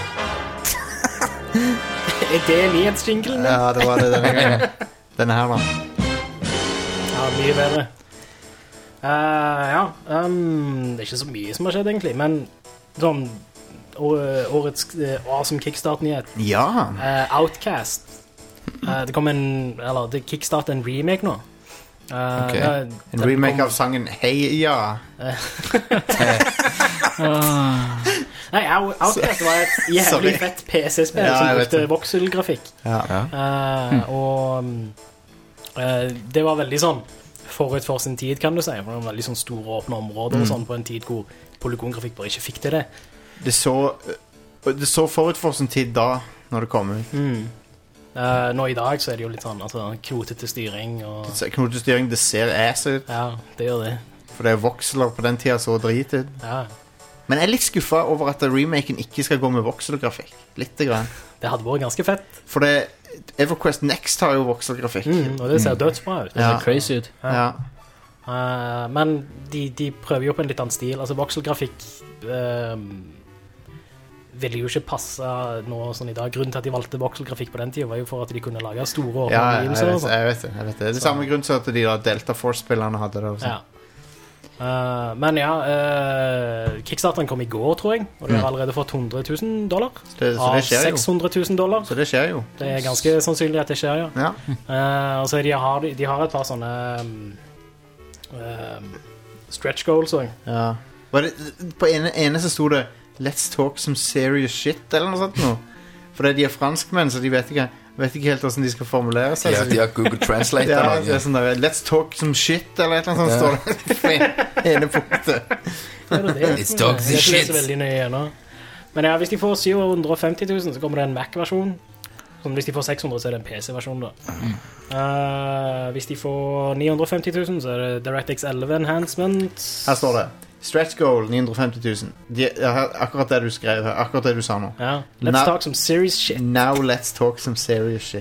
Er det nyhetsjinglen? Ja. Ja, det var det denne gangen. Denne her, da. ja, mye bedre. Eh, ja, um, det er ikke så mye som har skjedd egentlig, men sånn å- årets uh, awesome kickstart-nyhet. Ja. Eh, Outcast. Eh, det kom en, eller det kickstart en remake nå. Eh, Ok. ja, En den remake kom- av sangen Hei Ja. Nei, Outcast var et jævlig fett P C-spill ja, som brukte voxel-grafikk. Ja. Uh, og uh, det var veldig sånn forut for sin tid, kan du si. For det var veldig sånn store åpne områder mm. og sånn på en tid hvor polygongrafikk bare ikke fikk til det. Det så, det så forut for sin tid da, når det kom ut. Mm. Uh, nå i dag så er det jo litt sånn altså, knotete styring. Og... Knotete styring, det ser ass ut. Ja, det gjør det. For det er voxler på den tida så drit ut. Ja. Men jeg er litt skuffet over at remaken ikke skal gå med voxelgrafikk. Litt grann. Det hadde vært ganske fett. For det, EverQuest Next har jo voxelgrafikk. Mm, og det ser mm. dødsbra ut. Det ser ja. crazy ut. Ja. Ja. Uh, men de, de prøver jo på en litt annen stil. Altså voxelgrafikk uh, ville jo ikke passe nå sånn i dag. Grunnen til at de valgte voxelgrafikk på den tiden var jo for at de kunne lage store og ja, jeg vet, jeg vet det. Jeg vet det. Det er så. Samme grunn til at de da Delta Force-spillerne hadde det også. Ja. Uh, men ja uh, Kickstarteren kom i går, tror jeg. Og de har allerede fått hundre tusen dollar det, så det skjer av seks hundre tusen dollar. Så det skjer jo. Det er ganske sannsynlig at det skjer, ja, ja. Uh, Og så de har, de har et par sånne um, um, stretch goals også. Ja. Var det, på ene, ene så stod det Let's talk some serious shit eller noe sånt nå. For det er de er franskmenn, så de vet ikke vet ikke helt hvordan de skal formulere seg. Ja, de har Google Translate. Ja, det er sånn der, let's talk some shit, eller et eller annet sånt ja. Står det ene punktet. Det er det. Let's talk some shit. Det er så veldig nøye nå. Men ja, hvis de får syv hundre femti tusen, så kommer det en Mac-versjon. Sånn, hvis de får seks hundre, så er det en P C-versjon da. Mm. Uh, hvis de får ni hundre femti tusen, så er det DirectX elleve Enhancement. Her står det stretch goal ni hundre femti tusen. De, akkurat det du skrev her, akkurat det du sa nå. Ja. Let's now, talk some serious shit. Now let's talk some serious shit.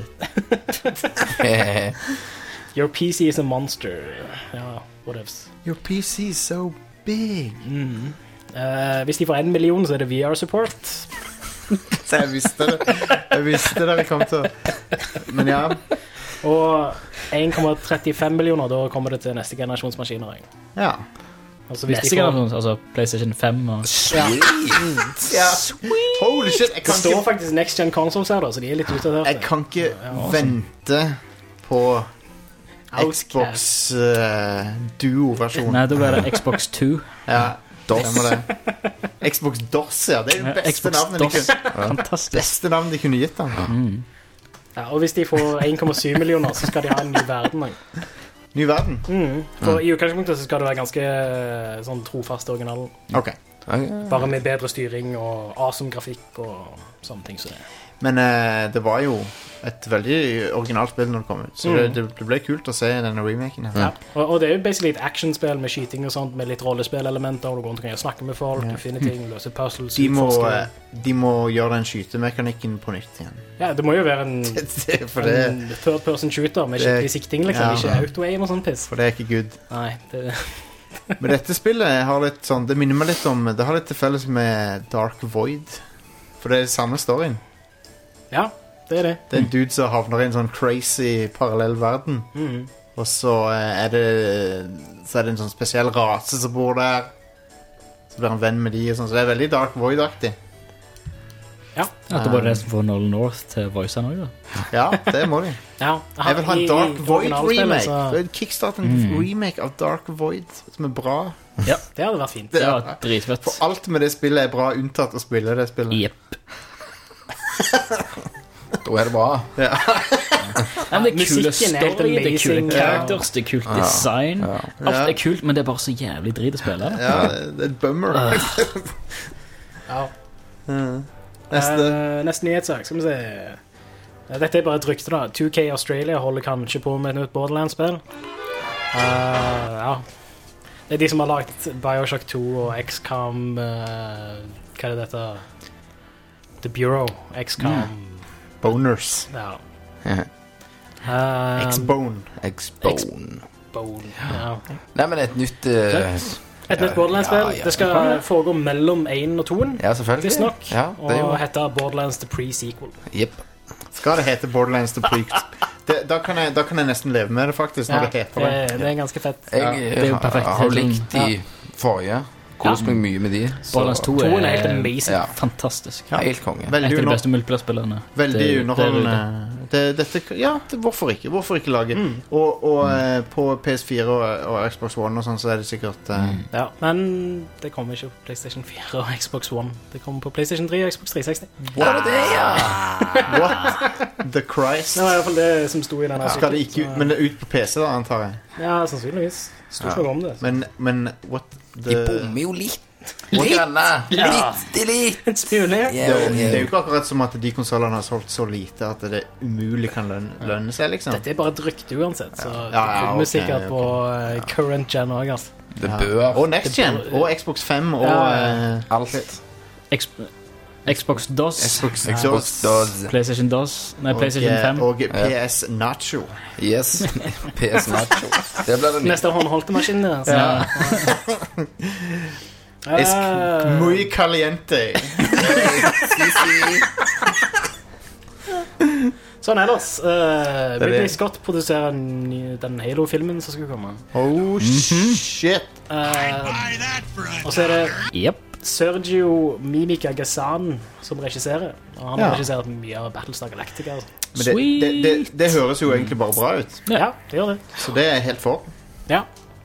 Your P C is a monster. Ja, whatevs. Your P C is so big. Mm. Uh, hvis de får en million, så er det V R support. Så jeg visste det. Jeg visste det vi kom til. Men ja. Og en komma trettifem millioner, da kommer det til neste generasjonsmaskiner. Ja. Altså, neste generasjon, altså PlayStation fem og... Sweet! Ja. Sweet! Holy shit, jeg kan det står ikke... faktisk Next Gen Consoles her da, så de er litt utdatert. Jeg kan ikke ja, ja, vente på Xbox uh, Duo-versjonen. Nei, da blir det Xbox to. Ja, DOS. Xbox DOS, ja. Det er jo beste Xbox navnet de kunne... Fantastisk. Beste navnet de kunne gitt dem. Mm. Ja, og hvis de får en komma syv millioner, så skal de ha en ny verden. Ny verden? Mm. For mm. i utgangspunktet så skal det være ganske sånn trofast original. Ok. Okay. Bare med bedre styring og awesome grafikk og sånne ting så det. Men uh, det var jo et veldig originalt spill når det kom ut. Så mm. det, det ble kult å se denne remaken her. Ja. Og, og det er jo basically et actionspill med skyting og sånt, med litt rollespillelementer, og du går rundt og snakke med folk, ja. Du finner ting, løse puzzles. De må, de må gjøre den skytemekanikken på nytt igjen. Ja, det må jo være en, det, det, det, en third person shooter med skikkelig sikting, liksom. Ja. Ikke auto-aim og sånn piss. For det er ikke good. Nei, det... Men dette spillet har litt sånn, det minner meg litt om, det har litt til felles med Dark Void. For det er samme storyen. Ja, det er det. Det er en dude som havner i en sånn crazy parallell verden. Mm. Og så er det Så er det en sånn spesiell rase som bor der. Så blir han venn med de og sånn. Så det er veldig Dark Void-aktig. Ja. Ja, det var det som får Nolan North til voice han også, da. Ja, det må de. Ja, jeg vil ha en Dark Void remake. Så... Kickstart en mm. remake av Dark Void som er bra. Ja, det hadde vært fint. Det var dritfett. For alt med det spillet er bra, unntatt å spille det spillet. Jepp. Da er det bra. Ja. Ja, det er kule story, det er kule characters, det er kult design. Ja. Ja. Alt er kult, men det er bare så jævlig drit å spille. Ja, det er et bummer. Ja. Mm. Neste. Uh, neste nyhetssak, skal vi se. Dette er bare et rykte da. to K Australia holder kanskje på med et nytt Borderlands-spill. Uh, ja. Det er de som har lagt Bioshock to og X COM, uh, hva er det dette? The Bureau, X COM. Mm. Boners. Ja. um, X-Bone. X-Bone. X-Bone, ja. Nei, men et nytt... Uh, et nytt Borderlands-spill. Ja, ja. Det skal foregå mellom én og toen. Ja, selvfølgelig. Visst nok. Ja, det og heter Borderlands The Pre-Sequel. Jepp. Skal det hete Borderlands The Pre-Sequel? Da, kan jeg, da kan jeg nesten leve med det, faktisk, når ja, det heter det. Det, det er ganske fett. Jeg, ja. Det er jo perfekt. Jeg har likt de forrige Kost meg mye med de. Borderlands to er, er helt amazing. Ja. Fantastisk. Ja. Helt konge. Veldig Et av de under- beste multiplayer-spillerne. Veldig Det- underholdende. Det, dette, ja, det, hvorfor ikke? Hvorfor ikke lage? Mm. Og, og eh, på P S fire og, og Xbox One og sånn, så er det sikkert eh, Mm. Ja, men det kommer ikke på PlayStation fire og Xbox One. Det kommer på PlayStation tre og Xbox tre seksti. Var det det, ja? What the Christ? Det var i hvert fall det som sto i denne Skal det ikke ut, men det er ut på P C da, antar jeg. Ja, sannsynligvis. Stod ikke noe om det. Men, men what De the... bommer jo litt. Litt grann. Litt, litt. En smule. Ja, Det, det er ja. jo ikke akkurat som at de konsolene har solgt så lite at det umulig kan lønne, lønne seg, liksom. Dette er bare et rykte uansett, så Ja, det ja, kommer ok, sikkert ok. på uh, current gen også, altså. Det Ja. bør. Og Next Gen, og Xbox fem, og Ja. eh, Alt. Xbox, Xbox DOS, Xbox, Xbox does. PlayStation DOS, nei, og, PlayStation eh, fem. og P S Nacho. Yes. P S Nacho. Det blir det nye. Neste håndholdte maskin der. Så. Ja. Es Eh, muy caliente. Sånn ellers. Uh, er Ridley det. Scott produserer ny- den Halo-filmen som skal komme. Oh shit. Uh, og så er det Jep. Sergio Mimica Gassan som regisserer. Og han Ja. har regissert mye av Battlestar Galactica. Altså. Men det, det, det, det høres jo egentlig bare bra ut, Ja, det gjør det. så det er jeg helt for. Ja.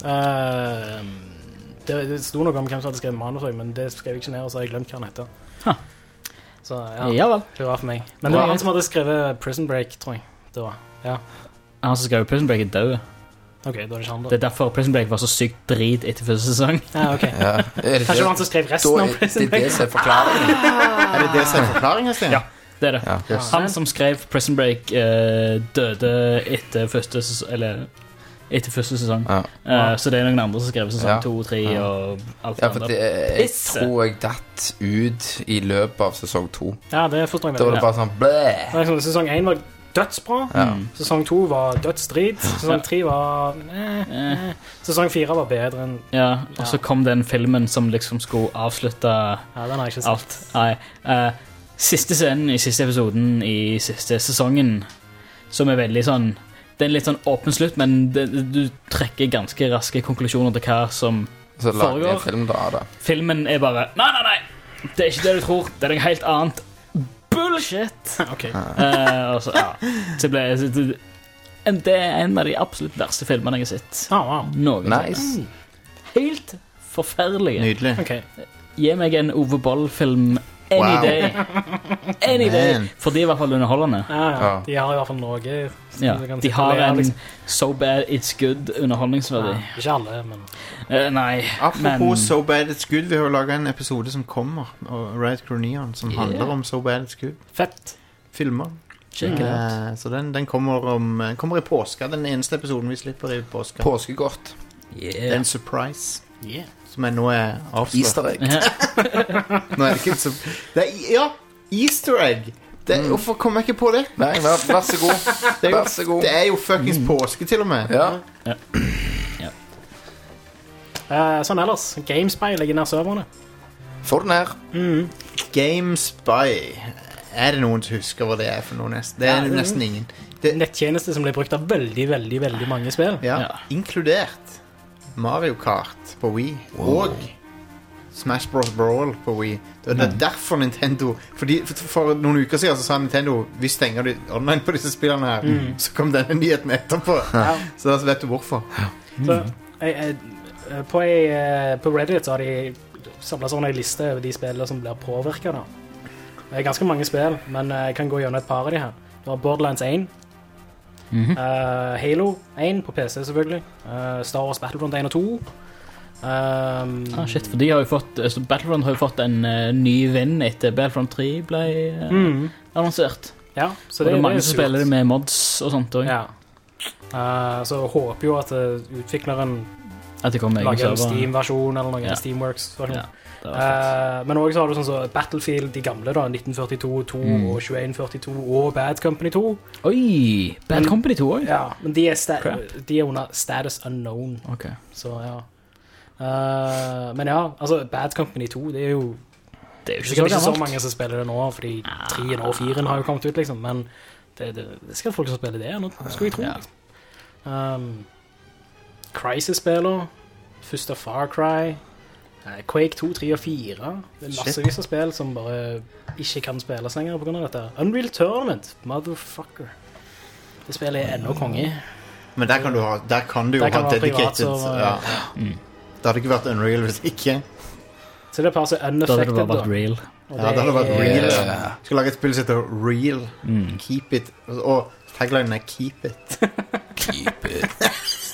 Uh, det, det sto noe om hvem som hadde skrevet manus, men det skrev jeg ikke ned, og så har jeg glemt hva han heter. Huh. Så ja, Ja vel. det var for meg. Men det var han som hadde skrevet Prison Break, tror jeg. Det var. Ja. Han som skrev Prison Break er død. Ok, da er det ikke han da. Det er derfor Prison Break var så sykt drit etter første sesong. Ja, ok. Ja. Er det Kanskje det var han det? som skrev Da resten er av Prison det Break. det som er forklaringen. Er det det som er forklaringen, Sten? Ja. Det er det. Ja. Yes. Han som skrev Prison Break, eh, døde etter første sesong. Eller etter første sesong. Ja. Eh, så det er noen andre som skrev sesong Ja. to, tre Ja. og alt Ja, det for andre. det, jeg Pisse. tror jeg datt ut i løpet av sesong to. Ja, det forstår jeg Da var veldig. det bare sånn blæh. Det var liksom, sesong én var dødsbra. Ja. Mm. Sesong to var dødsdrit. Sesong tre var eh, eh. Sesong fire var bedre enn Ja, og så kom den filmen som liksom skulle avslutte Ja, den har jeg ikke sett. alt. Nei. eh, siste scenen i siste episoden i siste sesongen, som er veldig sånn Det er en litt sånn åpen slutt, men det, du trekker ganske raske konklusjoner til hva som Så lager jeg Foregår. en film da av det. Filmen er bare Nei, nei, nei! Det er ikke det du tror. Det er noe helt annet. Bullshit! Ok. Eh, og så, ja. så ble, så, det, det er en av de absolutt verste filmene jeg har sett. Ah, wow. Noensinne. Nice. Helt forferdelige. Nydelig. Ok. Gi meg en Ove Boll-film any Wow. day. Any day. Man. For de er i hvert fall underholdende. Ja, ja. Ja. De har i hvert fall noe som Ja, du kan de sitte og har le av, en liksom. so bad it's good underholdningsverdi. Ja, ikke alle, men Eh, nei, Apropos men So Bad It's Good, vi har jo laget en episode som kommer, og Riot Crew Neon, som Yeah. handler om So Bad It's Good. fett. Filmer. check it out. Eh, så den, den kommer, om, kommer i påska, den eneste episoden vi slipper i påska. Påskegodt. Det er Yeah. en surprise, Yeah. som jeg nå er avslørt. Easter egg. Ja. Nå er det ikke så... Det er, ja, Easter egg! Det, Mm. Hvorfor kom jeg ikke på det? Nei, vær, vær så god. Det er Vær så jo, god. det er jo fuckings påske til og med. Ja. Eh, sånn ellers. GameSpy legger ned serverne. Få den her. Mm. GameSpy. Er det noen som husker hva det er for noe nesten? Det er Ja, nesten ingen. Det, Nettjeneste som blir brukt av veldig, veldig, veldig mange spill. ja, Ja. inkludert Mario Kart på Wii og Smash Bros. Brawl på Wii. Det er derfor Nintendo fordi, for, for noen uker siden så sa Nintendo vi stenger de online på disse spillene her. Så kom denne nyheten etterpå. Ja. Så da vet du hvorfor. Så, jeg, jeg, på, ei, eh, på Reddit så har de samlet sånn en liste over de spillene som blir påvirket da. Det er ganske mange spill, men jeg kan gå gjennom et par av de her. Det var Borderlands én, Mhm. eh, Halo én på P C selvfølgelig, eh, Star Wars Battlefront én og to. Um, Ah, shit, for de har jo fått altså Battlefront har jo fått en eh, ny vinn etter Battlefront tre ble eh, mm, annonsert. ja, så Og det er mange det som surt. spiller det med mods og sånt også. Ja. Eh, så jeg håper jo at eh, utvikleren At det kommer egen lager en server. Steam-versjon eller noe, Ja. en Steamworks-versjon. Ja, det var fett. Eh, men også så har du sånn så Battlefield, de gamle da, nitten førtito, to Mm. og tjueen førtito og Bad Company to. Oi! Bad Men- Company to òg? Ja, men de er, sta Crap. de er under status unknown, Ok. så ja. Eh, men ja, altså Bad Company to, det er jo Det er jo ikke sikkert så ikke så gammelt. mange som spiller det nå, fordi treen og firen har jo kommet ut, liksom, men det, det, det skal folk som spiller det, nå skulle jeg tro. Ja. Liksom. Um, Crysis-spiller, første Far Cry, Quake to, tre og fire. Det er massevis av spill som bare ikke kan spilles lenger på grunn av dette. Unreal Tournament, motherfucker. Det spillet er ennå konge. Men der kan du, ha, der kan du jo der ha dedicated. Privat, ja. Mm. Det hadde ikke vært Unreal hvis ikke. Så det passer unaffected. Da hadde det vært real. Ja, det hadde vært real. Jeg skal lage et spill som heter Real. Mm. Keep it. Og taglinen er Keep it. Keep it.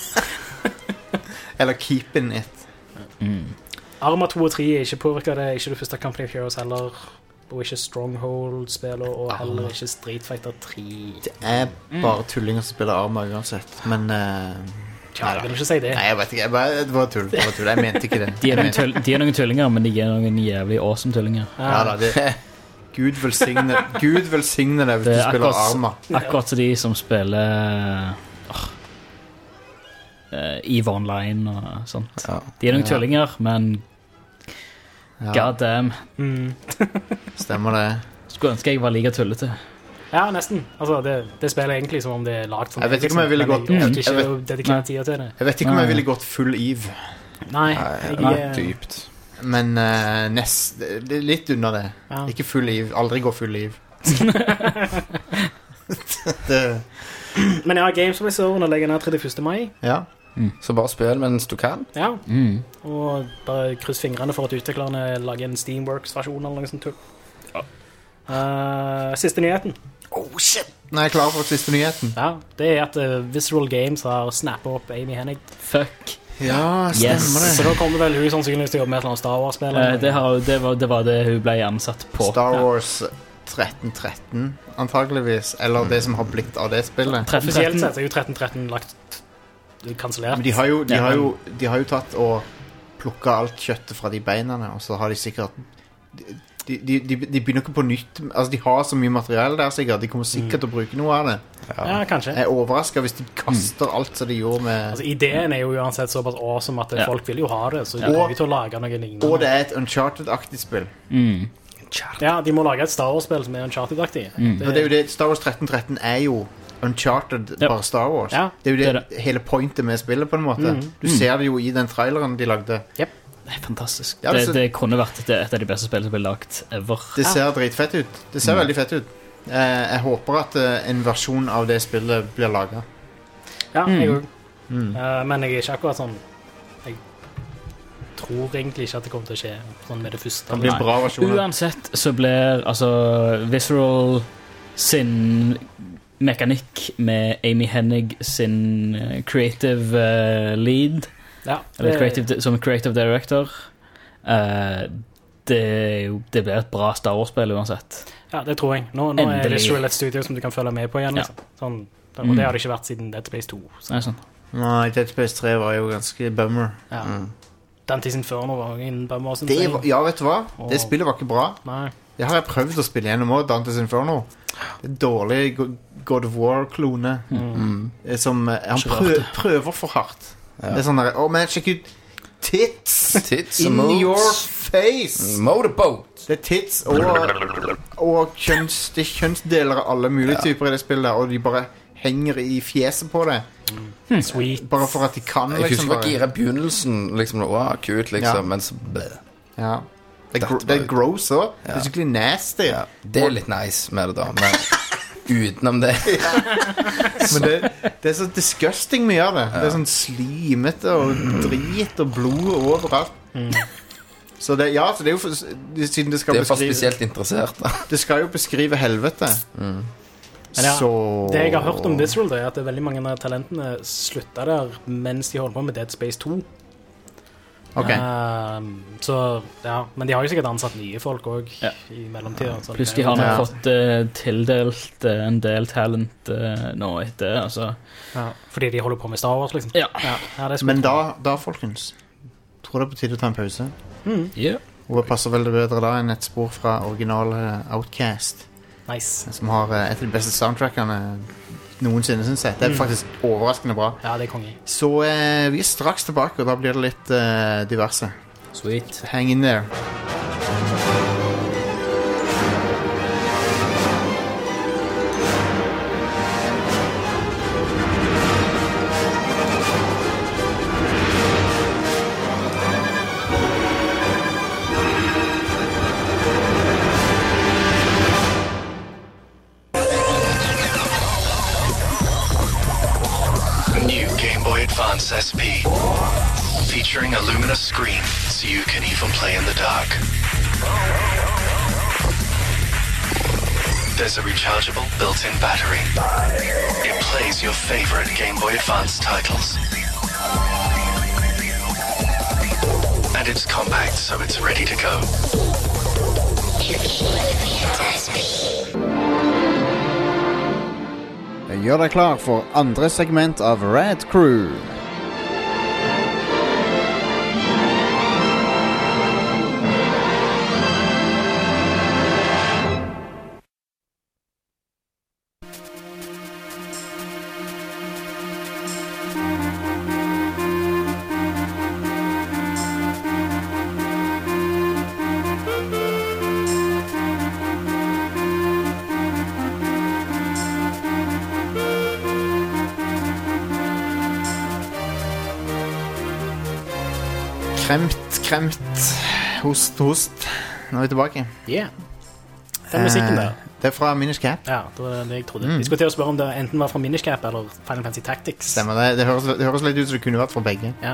Eller Keepin' it. Mm. Arma to og tre er ikke påvirket av det. Ikke det første Company of Heroes heller. Og ikke Stronghold-spiller, og heller ikke Street Fighter tre. Det er bare tullinger som spiller Arma uansett. Men uh, ja, jeg vil ikke si det. Nei, jeg vet ikke. Jeg bare, det var tull. Det var tull. Jeg mente ikke det. De er, noen tull, de er noen tullinger, men de er noen jævlig awesome tullinger. Ja, ja da, det, Gud velsigne Gud velsigne deg hvis du spiller akkurat, Arma. Akkurat som de som spiller oh, uh, EVE Online og sånt. Ja. De er noen ja. tullinger, men ja. god damn. Mm. Stemmer det. Skulle ønske jeg var like tullete. Ja, nesten. Altså, det, det spiller egentlig som om det er lagt sånn. Jeg vet ikke om jeg ville gått jeg, jeg, jeg, dedikere tida til det. Jeg vet ikke om jeg ville gått full EVE. Nei, jeg, Nei dypt. Men uh, nest, det er litt under det. Ja. Ikke full EVE. Aldri gå full EVE. det. Men ja, Games of Thrones legger ned trettiførste mai. Ja. Mm. Så bare spill mens du kan. Ja. Mm. Og bare kryss fingrene for at utviklerne lager en Steamworks-versjon eller noe sånt. Ja. Uh, siste nyheten. Oh shit! Nå er jeg klar for siste nyheten. Ja, det er at uh, Visceral Games har snappet opp Amy Hennig. Fuck. Ja, stemmer yes. det. Så da kommer vel hun sannsynligvis til å jobbe med et eller annet Star Wars-spill. Uh, det, det, det var det hun ble ansatt på. Star Wars tretten tretten, antageligvis. Eller det som har blitt av det spillet. Offisielt sett er jo tretten tretten lagt kansellert. Men de har jo, de har jo, de har jo tatt og plukket alt kjøttet fra de beinene, og så har de sikkert... De, de, de, de begynner ikke på nytt. Altså, de har så mye materiale der sikkert. De kommer sikkert til mm. å bruke noe av det. Ja, ja kanskje. Jeg er overrasket hvis de kaster mm. alt som de gjorde med... Altså, ideen er jo uansett såpass awesome at ja. folk vil jo ha det, så de ja. må jo til å lage noe lignende. Og det er et Uncharted-aktig spill. Mm. Ja, de må lage et Star Wars-spill som er Uncharted-aktig. Mm. Det... det er jo det, Star Wars tretten tretten er jo Uncharted, ja. bare Star Wars. Ja. Det er jo det, det, er det. hele pointet med spillet på en måte. Mm. Du ser det jo i den traileren de lagde. Yep. Det er fantastisk. Ja, det, det, det kunne vært et, et av de beste spillene som ble lagt ever. Det ser ja. dritfett ut. Det ser mm. veldig fett ut. Eh, jeg håper at uh, en versjon av det spillet blir laget. Ja, jeg òg. Mm. Mm. Uh, men jeg er ikke akkurat sånn. Jeg tror egentlig ikke at det kommer til å skje sånn med det første. Det blir en bra versjon. Uansett så blir altså Visceral sin mekanikk med Amy Hennig sin creative uh, lead. Ja, Eller creative, som creative director. uh, det, det blir et bra Star Wars-spill uansett. Ja, det tror jeg. Nå, nå er det Visceral et studio som du kan følge med på igjen liksom. Ja. Sånn, og det har det ikke vært siden Dead Space to så. Nei, sånn. Nei, Dead Space tre var jo ganske bummer. Ja. mm. Dante's Inferno var en bummer det var, ja, vet du hva? Og... det spillet var ikke bra. Nei. Det har jeg prøvd å spille gjennom også, Dante's Inferno. Det er dårlig God of War-klone mm. Mm. som han prø prøver for hardt. Ja. Det er sånn der, oh man, sjekk ut tits, tits in your face. Motorboat. Det er tits og, og kjønns, det er kjønnsdeler av alle mulige ja. typer i det spillet, og de bare henger i fjeset på det. Mm. Sweet. Bare for at de kan jeg liksom, bare gira begynnelsen liksom, wow, kult liksom, ja. men så bleh. Ja. Det er, gr det er gross også. Ja. Det er skikkelig nasty. Ja. Det er litt nice med det da, men utenom det. Ja. Men det, det er så disgusting mye av det. Ja. Det er sånn slimete og drit og blod overalt. Mm. Så det, ja, så det er jo for, siden det skal det er for beskrive, spesielt interessert da. Det skal jo beskrive helvete. Mm. Men ja, så... det jeg har hørt om Visceral det er at det er veldig mange av talentene slutta der mens de holder på med Dead Space to. Okay. Uh, så, ja, men de har jo sikkert ansatt nye folk også ja. i mellomtiden. Pluss de har nok ja. fått uh, tildelt uh, en del talent uh, nå etter, altså. Ja, fordi de holder på med Star Wars, liksom. Ja. Ja, ja, det men da, da, folkens, tror det er på tide å ta en pause. Mm. Yeah. Og det passer veldig bedre da enn et spor fra originale Outcast. Nice. Som har uh, et av de beste soundtrackene noensinne, synes jeg. Det er faktisk overraskende bra. Ja, det er konge. Så eh, vi er straks tilbake, og da blir det litt eh, diverse. Sweet. Hang in there. Advance S P. Featuring a luminous screen so you can even play in the dark. There's a rechargeable built-in battery. It plays your favorite Game Boy Advance titles. And it's compact, so it's ready to go. Gjør deg klar for andre segment av Rad Crew. Kremt, kremt, host, host. Nå er vi tilbake. Yeah. Den musikken der. Det er fra Minish Cap. Ja, det var det jeg trodde. Mm. Vi skulle til å spørre om det enten var fra Minish Cap eller Final Fantasy Tactics. Stemmer det. Det høres, det høres litt ut som det kunne vært fra begge. Ja.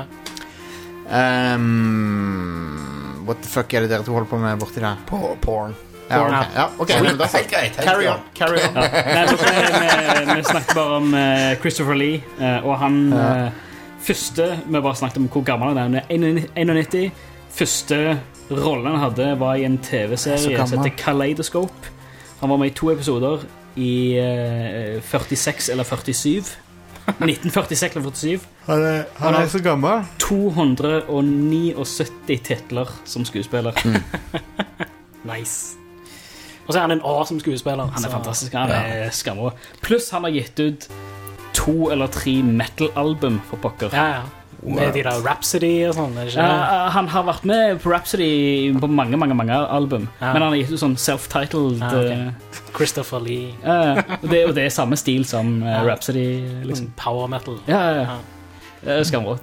Um, what the fuck er det dere to holder på med borti der? Porn. Ja, ok. Ja, okay. Men da, carry on. Carry on. Ja. Nei, så, vi, vi snakket bare om uh, Christopher Lee, uh, og han uh, første, vi bare snakket om hvor gammel han er. enognitti. Første rollen han hadde var i en tv-serie som heter Kaleidoscope. Han var med i to episoder i uh, førtiseks eller førtisju. nitten førtiseks eller førtisju. Han er, han er så gammel. to hundre syttini titler som skuespiller. Mm. Nice. Og så er han en A som skuespiller. Han er så. fantastisk, han er skammer. Pluss han har gitt ut to eller tre metal-album for pokker. Ja, ja. Med de der Rhapsody og sånn, er det ikke det? Uh, han har vært med på Rhapsody på mange, mange, mange album. Ja. Men han har gitt ut sånn self-titled ja, okay. uh, Christopher Lee. Uh, og, det, og det er samme stil som uh, ja. Rhapsody, liksom. Power metal. Ja, ja, ja. Det er skammer.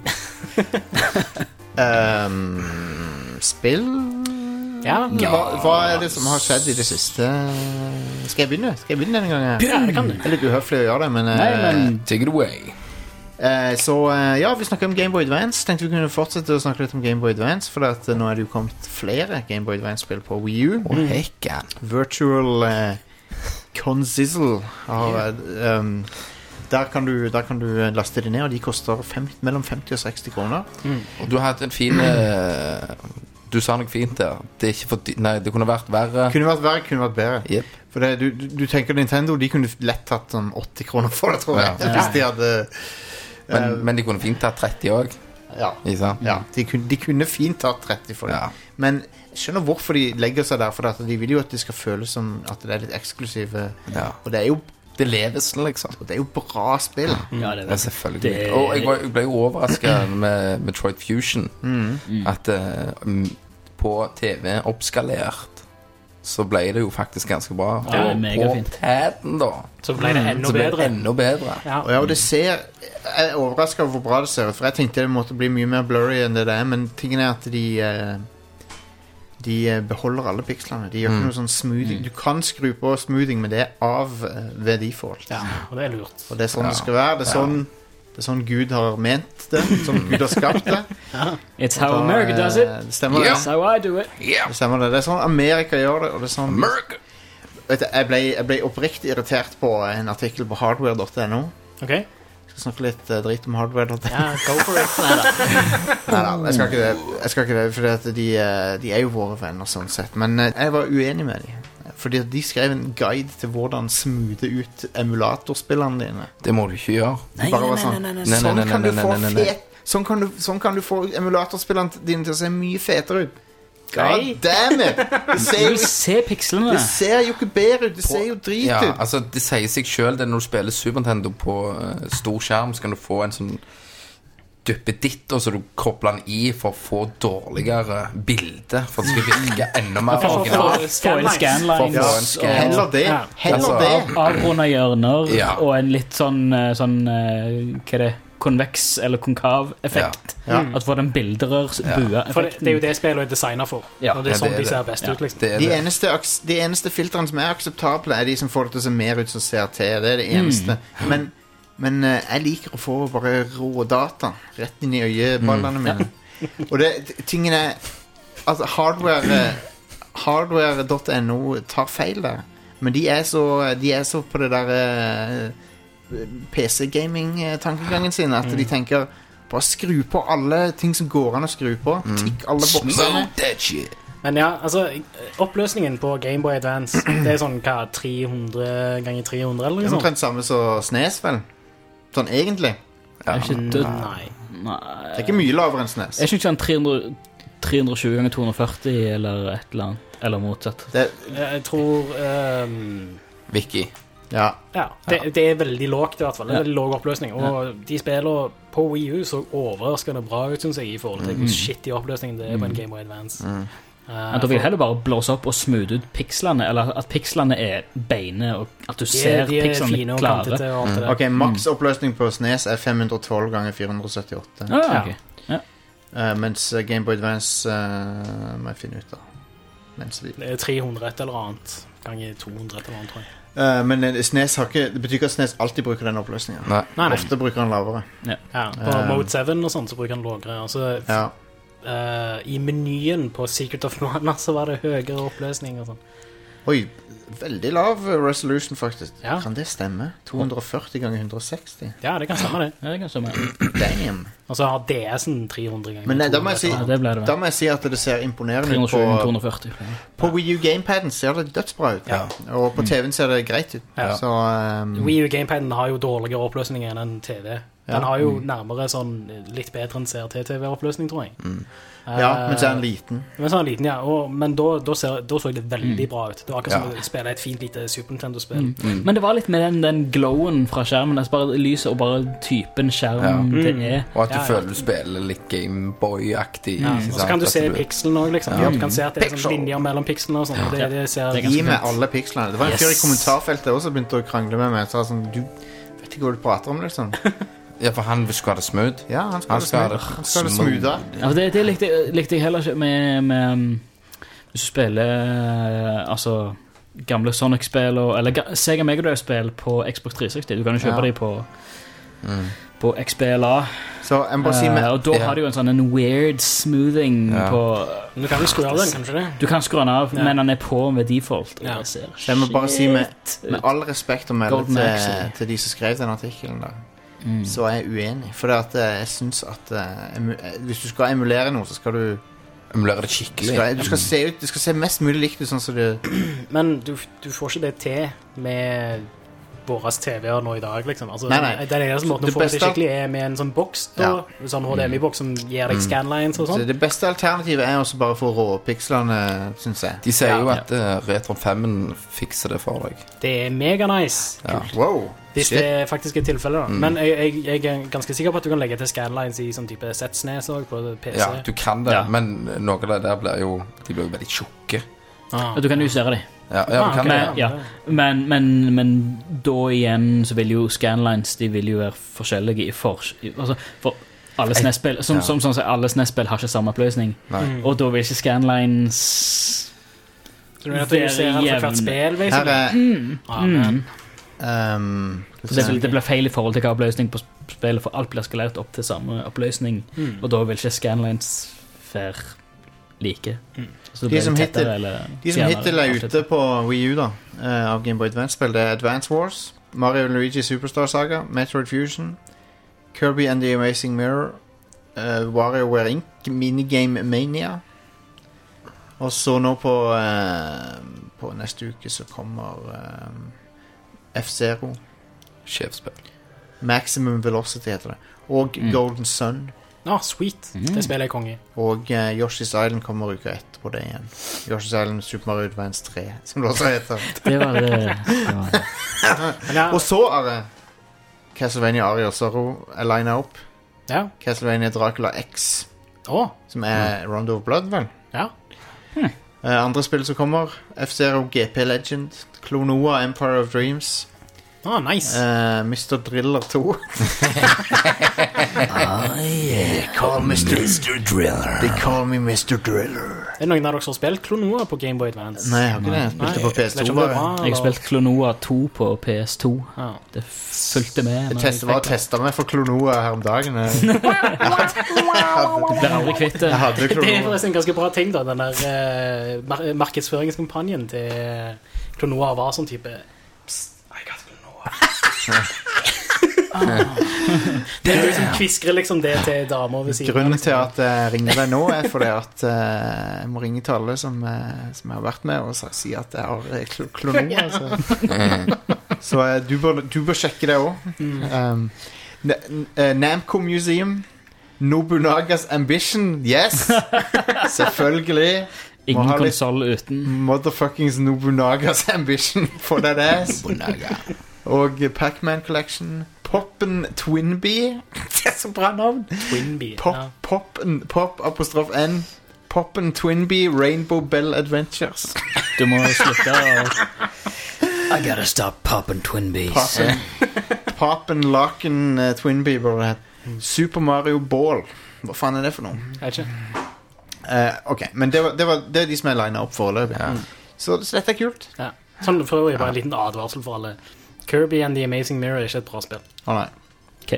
um, Spill? Ja. Hva, hva er det som har skjedd i det siste? Skal jeg begynne? Skal jeg begynne denne gangen? Ja, det kan du. Det er litt uhøflig å gjøre det, men, Nei, men take it away. Uh, så uh, ja, vi snakker om Game Boy Advance. Tenkte vi kunne fortsette å snakke litt om Game Boy Advance, for at, uh, nå er det jo kommet flere Game Boy Advance-spill på Wii U. Oh, hekkan. Virtual uh, Consizzle uh, um, der, kan du, der kan du laste de ned, og de koster fem, mellom femti og seksti kroner. Mm. Og du har hatt en fin uh, du sa noe fint der. Det er ikke for dy- Nei, det kunne vært verre. Kunne vært verre, kunne vært bedre. Yep. For det, du, du, du tenker Nintendo, de kunne lett tatt sånn åtti kroner for det, tror jeg. Ja. Hvis de hadde Men, uh, men de kunne fint tatt tretti også. Ja, ja de, kunne, de kunne fint tatt tretti for det. Ja. Men jeg skjønner hvorfor de legger seg der, for at de vil jo at det skal føles som at det er litt eksklusive. Ja. Og det er jo Det leves, liksom. Og det er jo bra spill. ja, det er Ja, selvfølgelig. Det- Og jeg, var, jeg ble jo overrasket med Metroid Fusion. Mm. At uh, på T V oppskalert så ble det jo faktisk ganske bra. Ja, og mega på fint. paden da Så ble det enda så ble det bedre. enda bedre. Ja. Og ja, og det ser Jeg er overrasket over hvor bra det ser ut, for jeg tenkte det måtte bli mye mer blurry enn det det er, men tingen er at de eh, de beholder alle pikslene. De gjør ikke Mm. noe sånn smoothing. Du kan skru på smoothing, men det er av eh, ved default. Ja, og det er lurt. Og det er sånn Ja. det skal være. Det er sånn, det er sånn Gud har ment det. Sånn Gud har skapt det. It's how Da, America does it. eh, Det stemmer Ja. That's how I do it. Yeah. det. Stemmer det. Det er sånn Amerika gjør det, og det er sånn America. Vet du, jeg ble, jeg ble oppriktig irritert på en artikkel på hardware punktum no. Ok? Jeg skal snakke litt uh, drit om hardware punktum no. Ja, go for it. Neida. Neida, jeg skal ikke det, jeg skal ikke det fordi at de, eh, de er jo våre venner sånn sett. Men eh, jeg var uenig med dem. Fordi at de skrev en guide til hvordan smoothe ut emulatorspillene dine. Det må du ikke gjøre. De bare var sånn, nei, nei, Sånn nei, kan nei, du nei, få nei, nei, nei. fet Sånn kan du, sånn kan du få emulatorspillene dine til å se mye fetere ut. God Nei. damn it! Det ser Du jo, ser pikslene. det ser jo ikke bedre ut. Det ser jo drit Ja, ut. altså Det sier seg selv det. Når du spiller Super Nintendo på uh, stor skjerm, så kan du få en sånn duppeditt, og så du kobler den i for å få dårligere bilde, for at det skal virke enda mer For å originalt. få inn scanlines. For å få en scan. Heller det. Ja. Heller Altså, det. Avrunda hjørner Ja. og en litt sånn, eh, sånn eh, hva er det, konveks eller konkav effekt. Ja. At du får den bilderørs Ja. bua For det, det er jo det spillet er designet for. Ja. Og det er Ja, sånn det er de det. ser best Ja. ut, liksom. Det er De det. eneste, aks- de eneste filtrene som er akseptable, er de som får det til å se mer ut som C R T. Det er det eneste. Men Men uh, jeg liker å få bare rå data rett inn i øyeballene mm. mine. Og det, tingen er altså hardware uh, hardware dot no tar feil der. Men de er så, de er så på det der uh, P C-gaming-tankegangen sin at mm. de tenker bare skru på alle ting som går an å skru på. Mm. Tikk alle boksene. Men ja, altså oppløsningen på Game Boy Advance det er sånn hva, tre hundre ganger tre hundre eller noe sånt? Det er omtrent samme som S N E S vel? Sånn egentlig. Ja. Er ikke død? Nei. Nei. Det er ikke mye lavere enn S N E S. Er ikke sånn tre hundre, tre hundre tjue ganger to hundre førti eller et eller annet? Eller motsatt? Det, jeg tror um, Wiki. Ja. ja det, det er veldig lågt i hvert fall. Det er veldig låg oppløsning. Og ja. de spiller på Wii U så overraskende bra ut, synes jeg, i forhold til hvor mm. shitty oppløsning det er på en Game Boy Advance. Mm. Uh, ja, da vil jeg heller bare blåse opp og smoothe ut pixlene, eller at pixlene er beine, og at du de, ser de pixlene klare. Mm. Ok, maks oppløsning på S N E S er fem hundre og tolv ganger fire hundre og syttiåtte. Ah, okay. ja. uh, mens Game Boy Advance uh, må jeg finne ut av. Mens vi... Det er tre hundre et eller annet ganger to hundre et eller annet, tror jeg. Uh, men S N E S har ikke, det betyr ikke at S N E S alltid bruker den oppløsningen. Nei. Nei, nei. Ofte bruker den lavere. Ja. Ja, på uh, Mode syv og sånt så bruker den lavere. Altså, ja. Uh, I menyen på Secret of Mana så var det høyere oppløsning og sånn. Oi, veldig lav resolution faktisk. Ja. Kan det stemme? to hundre og førti ganger hundre og seksti. Ja, det kan stemme det. Ja, det kan stemme. Damn. Og så har D S-en tre hundre ganger. Men nei, da, må si, ja, det det da må jeg si at det ser imponerende ut på, to hundre og førti. På Wii U Gamepaden ser det dødsbra ut. Ja. Og på T V-en ser det greit ut. Ja. Så, um... Wii U Gamepaden har jo dårligere oppløsning enn en T V. Den Ja. har jo nærmere sånn litt bedre enn C R T T V-oppløsning, tror jeg. Mm. Ja, men så er den liten. Men så er den liten, ja. Og, men da, da, ser, da så det veldig bra ut. Det var akkurat som Ja. å spille et fint lite Super Nintendo-spill. Mm. Mm. Men det var litt med den, den glowen fra skjermen. Altså bare lyset og bare typen skjerm Ja. det Mm. er. Og at du Ja, ja. føler du spiller litt Gameboy-aktig. Ja, ikke og så sant? kan du At se pixelen også, liksom. Ja. Du kan se at det er Pixel. sånn linjer mellom pixelene og sånt. og Det, det ser Det er Gi ganske meg fint. alle pikslene. Det var en Yes. fyr i kommentarfeltet også som begynte å krangle med meg. Så var sånn, du vet ikke hva du prater om, liksom. Ja, for han skal ha det smooth. Ja, han skal, Han skal ha ha det det smooth. Han skal ha det smooth. smoothe. Ja, for det, det likte, likte jeg heller ikke med, med um, hvis du spiller uh, altså gamle Sonic-spill og, eller ga- Sega Mega Drive-spill på Xbox tre seksti. Du kan jo kjøpe Ja. de på, Mm. på X B L A. Så jeg må bare si Uh, med, og da ja. har du jo en sånn en weird smoothing Ja. på. Men du kan jo skru av den, kanskje det? Du kan skru den av, Ja. men den er på med default. Og Ja. det ser jeg må bare si med, shit med ut. all respekt å melde Golden til, Axe. til de som skrev den artikkelen der, Mm. så er jeg uenig. For det at eh, jeg synes at eh, emu, eh, hvis du skal emulere noe, så skal du Emulerer det du skikkelig. skal, du skal se ut, det skal se mest mulig likt ut sånn som det. Men du, du får ikke det til med våre T V-er nå i dag, liksom. Altså, Nei, nei. Den eneste måten Det å få det beste- skikkelig er med en sånn boks, da. Ja. Sånn H D M I-boks som gir deg scanlines og Så sånn. det beste alternativet er også bare få råpikslene, synes jeg. De sier Ja, jo ja. at uh, Retro fem fikser det for deg. Det er mega nice. Ja. Wow. Hvis Shit. det faktisk er tilfellet, da. Men jeg, jeg, jeg er ganske sikker på at du kan legge til scanlines i sånn type Z S N E S også på P C. Ja, du kan det, Ja. men noe av det der blir jo De blir jo veldig tjukke. Ah. Og du kan justere de. Ja, ja, Ah, du kan ok. det. Men, ja. men, men, men da igjen så vil jo scanlines de vil jo være forskjellige i for, i- altså, for alle S N E S-spill som, Ja. som, som, som alle S N E S-spill har ikke samme oppløsning. Nei. Mm. Og da vil ikke scanlines Så du mener at du ser være for hvert jevn. spill, Her basically? er mm, Ah, men. um, Så det, blir- det blir feil i forhold til hva oppløsning på spillet, for alt blir skalert opp til samme oppløsning, Mm. og da vil ikke scanlines være like. Mm. Så det De blir som tettere hittil- eller De som fjernere, hittil er avslutt. ute på Wii U da eh, av Game Boy Advance-spill, det er Advance Wars, Mario and Luigi Superstar Saga, Metroid Fusion, Kirby and the Amazing Mirror, uh, WarioWare Incorporated, Minigame Mania. Og så nå på eh, på neste uke så kommer eh, F-Zero, Sjefsspill. Maximum Velocity heter det, og Mm. Golden Sun. Ah, sweet. Mm. Det spiller jeg konge. Og eh, Yoshi's Island kommer uka etterpå det igjen. Yoshi's Island Super Mario Advance tre, som det også heter. Det var det, det, var det. Men ja, Og så er det Castlevania Aria og Zorro er lined opp. ja. Castlevania Dracula X, Å, som er Rondo of Blood, vel. ja. Eh, andre spill som kommer, F-Zero G P Legend, Klonoa Empire of Dreams, Ah, nice. Uh, mister Driller to. Ah, yeah. They call mister mister Driller. They call me mister Driller. Er det noen av dere som har spilt Klonoa på Game Boy Advance? Nei, jeg har ikke det. Jeg spilte på P S to. Bra, jeg har spilt Klonoa to på P S to. Ja. Det fulgte med. Jeg test, var og testet meg for Klonoa her om dagen. Du blir aldri kvitt det. Det er forresten en ganske bra ting da. Den der uh, mar markedsføringskampanjen til Klonoa var sånn type Psst, I got Klonoa. Ah. Det er liksom kviskre liksom det til damer ved siden. Grunnen til at jeg ringer deg nå er fordi at uh, jeg må ringe til alle som, uh, som jeg har vært med og si at jeg har kl Klonoa. Så, så uh, du, bør, du bør sjekke det også. Um, uh, Namco Museum, Nobunaga's Ambition, yes! Selvfølgelig. Ingen konsol uten. Motherfuckings Nobunaga's Ambition for that ass. Og Pac-Man Collection, Poppen Twinbee. Det er så bra navn. Twinbee. Pop, ja. Poppen, Pop apostrof N. Poppen Twinbee Rainbow Bell Adventures. Du må slutte å I gotta stop popping Twinbees. Poppen, Poppen Locken uh, Twinbee burde det hete. Super Mario Ball. Hva faen er det for noe? Jeg vet ikke. Uh, ok, men det, var, det, var, det er de som er linet opp foreløpig. Ja. Så, så dette er kult. Ja. Sånn for øvrig bare en liten advarsel for alle. Kirby and the Amazing Mirror er ikke et bra spill. Å oh, nei. Ok.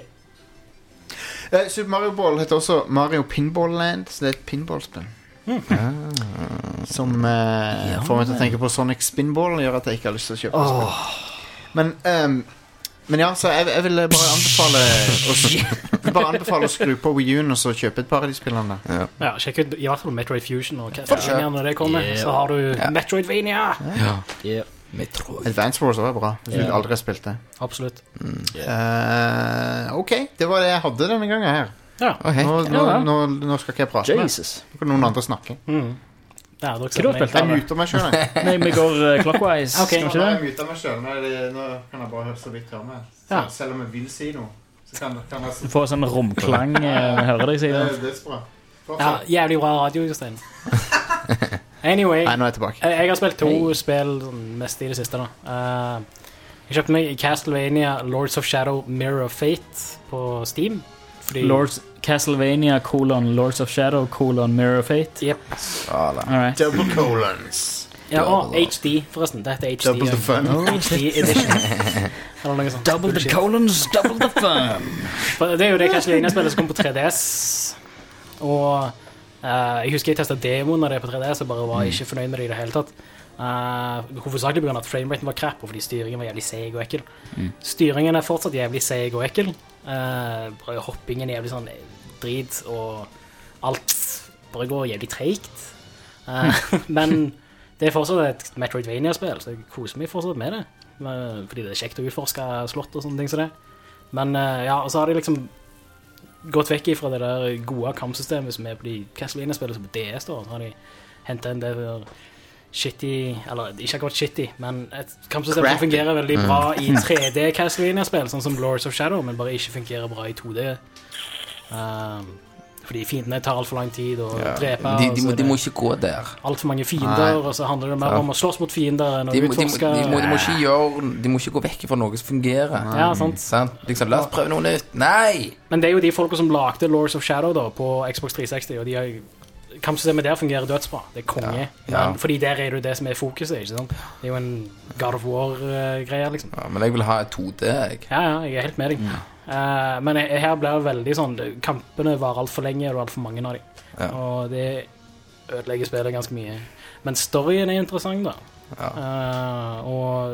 Uh, Super Mario Ball heter også Mario Pinball Land, så det er et pinballspill. Mm. Ah. Som uh, ja, får meg til å tenke på Sonic Spinball, gjør at jeg ikke har lyst til å kjøpe oh. spill. Men, um, men ja, så jeg, jeg vil bare anbefale å, vil bare anbefale å skru på Wii U og så kjøpe et par av de spillene. Ja, ja sjekk ut i hvert fall Metroid Fusion og Castlevania når det kommer. Yeah. Så har du yeah. Metroidvania. Ja. Yeah. Metroid. Advance Wars var bra. Hvis yeah. du aldri har spilt det. Absolutt. Mm. Yeah. Uh, ok, det var det jeg hadde denne gangen her. Ja. Okay. Nå, nå, nå, nå skal ikke jeg prate Jesus. med. Nå kan noen andre snakke. Mm. Ja, Hva du har spilt? Jeg muter meg selv. Nei, vi går uh, clockwise. Ok, nå har jeg muter meg selv. Nå, det, nå kan jeg bare høre så vidt høre med. Så, ja. Selv om jeg vil si noe, så kan, kan jeg... Du får sånn romklang, uh, hører deg si det. Det, det er så bra. Ja, jævlig bra radio, Jostein. Anyway, Nei, nå er jeg tilbake. Jeg, jeg har spilt to hey. spill mest i det siste da. Uh, jeg kjøpte meg Castlevania Lords of Shadow Mirror of Fate på Steam. Fordi... Lords, Castlevania colon Lords of Shadow colon Mirror of Fate. Yep. Right. Double colons. Ja, og H D forresten. Det heter H D. Double the fun. Oh, H D edition. Double the colons, double the fun. For det er jo det Castlevania-spillet som kom på tre D S. Og... Uh, jeg husker jeg testet demoen når det er på tre D S og bare var ikke fornøyd med det i det hele tatt. Uh, hovedsakelig på grunn av at frameraten var crap og fordi styringen var jævlig seg og ekkel. Mm. Styringen er fortsatt jævlig seg og ekkel. Uh, bare hoppingen er jævlig sånn drit og alt bare går jævlig tregt. Uh, men det er fortsatt et Metroidvania-spill, så jeg koser meg fortsatt med det. Uh, fordi det er kjekt å utforske slott og sånne ting som det. Men uh, ja, og så har de liksom gått vekk ifra det der gode kampsystemet som er på de Castlevania-spillene som på D S da, så har de hentet en del shitty, eller ikke akkurat shitty, men et kampsystem som fungerer veldig bra i tre D Castlevania-spill, sånn som Lords of Shadow, men bare ikke fungerer bra i to D. Um, fordi fiendene tar alt for lang tid å ja. drepe. De, de, må, de må ikke gå der. Alt for mange fiender, Nei. Og så handler det mer ja. om å slåss mot fiender enn å de, utforske. De, de, de, må, de, må ikke gjøre, de må ikke gå vekk fra noe som fungerer. Nei. Ja, sant. sant? Liksom, la oss prøve noe nytt. Nei! Men det er jo de folka som lagde Lords of Shadow da, på Xbox tre seksti, og de har kampsystemet der fungerer dødsbra. Det er konge. Ja. Ja. Men, fordi der er det jo det som er fokuset, ikke sant? Det er jo en God of War-greie, liksom. Ja, men jeg vil ha et to D, jeg. Ja, ja, jeg er helt med deg. Mm. Uh, men jeg, her ble det veldig sånn, kampene var alt for lenge, og alt for mange av dem. Ja. Og det ødelegger spillet ganske mye. Men storyen er interessant, da. Ja. Uh,